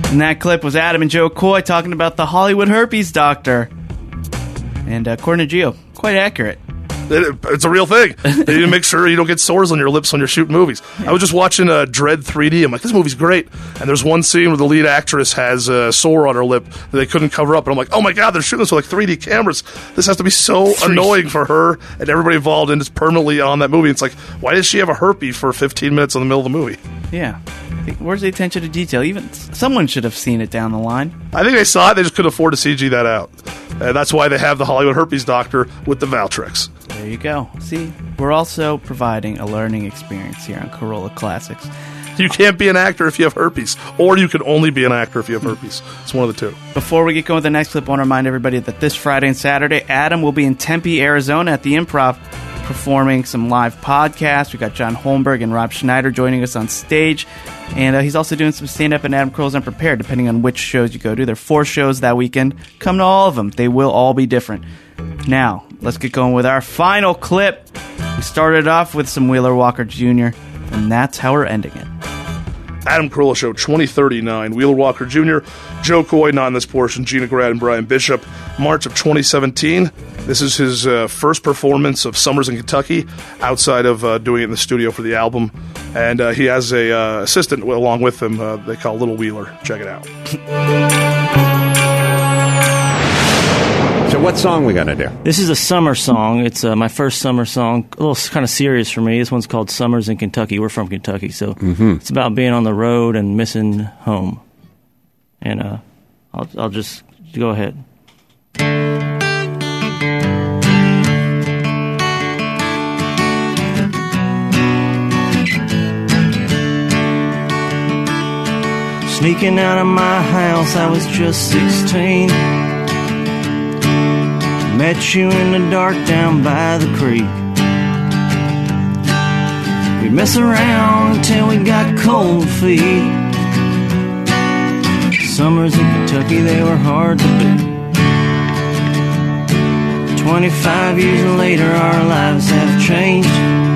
And that clip was Adam and Joe Coy talking about the Hollywood herpes doctor. And uh, according to Gio, quite accurate. It, it's a real thing. They need to make sure you don't get sores on your lips when you're shooting movies. I was just watching uh, Dread three D. I'm like, this movie's great. And there's one scene where the lead actress has a sore on her lip that they couldn't cover up. And I'm like, oh my God, they're shooting this with like three D cameras. This has to be so annoying for her and everybody involved, and it's permanently on that movie. It's like, why does she have a herpes for fifteen minutes in the middle of the movie? Yeah. Where's the attention to detail? Even someone should have seen it down the line. I think they saw it. They just couldn't afford to C G that out. And that's why they have the Hollywood herpes doctor with the Valtrex. There you go. See, we're also providing a learning experience here on Corolla Classics. You can't be an actor if you have herpes, or you can only be an actor if you have herpes. It's one of the two. Before we get going with the next clip, I want to remind everybody that this Friday and Saturday, Adam will be in Tempe, Arizona at the Improv performing some live podcasts. We've got John Holmberg and Rob Schneider joining us on stage. And uh, he's also doing some stand-up and Adam Carolla's Unprepared, depending on which shows you go to. There are four shows that weekend. Come to all of them. They will all be different. Now, let's get going with our final clip. We started off with some Wheeler Walker Junior, and that's how we're ending it. Adam Carolla Show twenty thirty-nine. Wheeler Walker Junior, Joe Coy, not in this portion, Gina Grad and Brian Bishop. March of twenty seventeen. This is his uh, first performance of Summers in Kentucky, outside of uh, doing it in the studio for the album. And uh, he has a uh, assistant along with him uh, they call Little Wheeler. Check it out. So what song we gonna do? This is a summer song. It's uh, my first summer song. A little kind of serious for me. This one's called Summers in Kentucky. We're from Kentucky, so mm-hmm. it's about being on the road and missing home. And uh, I'll, I'll just go ahead. Sneaking out of my house, I was just sixteen. Met you in the dark down by the creek. We mess around until we got cold feet. Summers in Kentucky, they were hard to beat. Twenty-five years later, our lives have changed.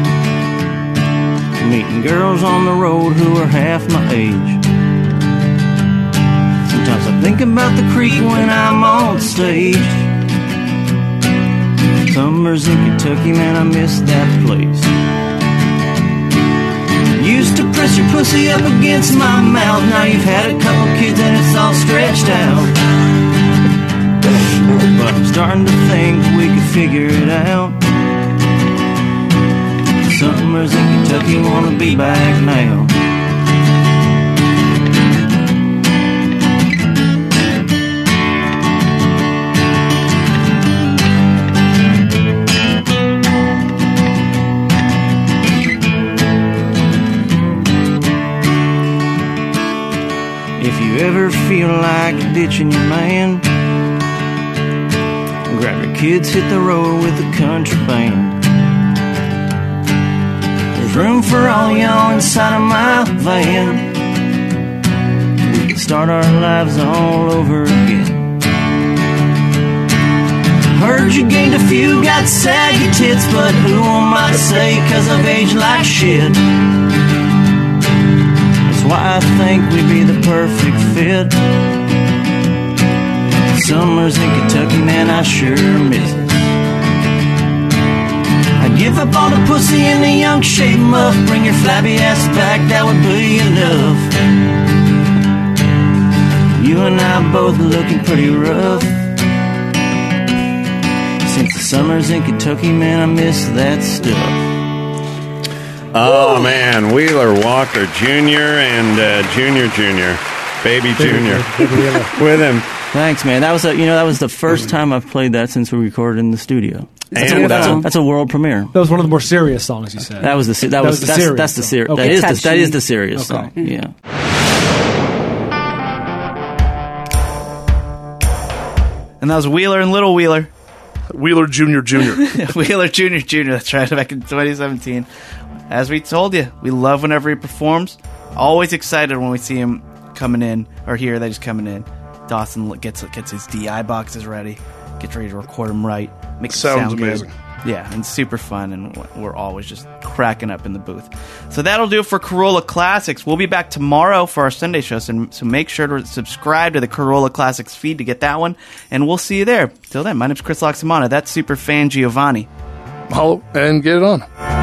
Meeting girls on the road who are half my age. Sometimes I think about the creek when I'm on stage. Summers in Kentucky, man, I miss that place. Used to press your pussy up against my mouth. Now you've had a couple kids and it's all stretched out. But I'm starting to think we could figure it out. Summers in Kentucky, wanna be back now. If you ever feel like ditching your man, grab your kids, hit the road with a country band. There's room for all y'all inside of my van. We can start our lives all over again. Heard you gained a few, got saggy tits, but who am I to say, 'cause I've aged like shit. Why I think we'd be the perfect fit. Summers in Kentucky, man, I sure miss it. I'd give up all the pussy and the young shape muff. Bring your flabby ass back, that would be enough. You and I both looking pretty rough. Since the summers in Kentucky, man, I miss that stuff. Oh, man, Wheeler Walker Junior and uh, Junior Junior, Baby Junior, with him. Thanks, man. That was a, you know that was the first time I've played that since we recorded in the studio. That's, And, a, that's, uh, a, that's a world premiere. That was one of the more serious songs you said. That was the se- that, That was, was the that's, serious that's the song. serious Okay. that is the, that Touchy. is the serious Okay. song. Yeah. And that was Wheeler and Little Wheeler. Wheeler Junior Junior Wheeler Junior Junior, that's right, back in twenty seventeen. As we told you, we love whenever he performs. Always excited when we see him coming in, or hear that he's coming in. Dawson gets gets his D I boxes ready, gets ready to record them right. Make Sounds it sound good. amazing. Yeah, and super fun, and we're always just cracking up in the booth. So that'll do it for Corolla Classics. We'll be back tomorrow for our Sunday show, so, so make sure to subscribe to the Corolla Classics feed to get that one, and we'll see you there. Till then, my name's Chris Loxamana. That's Superfan Giovanni. Mahalo, and get it on.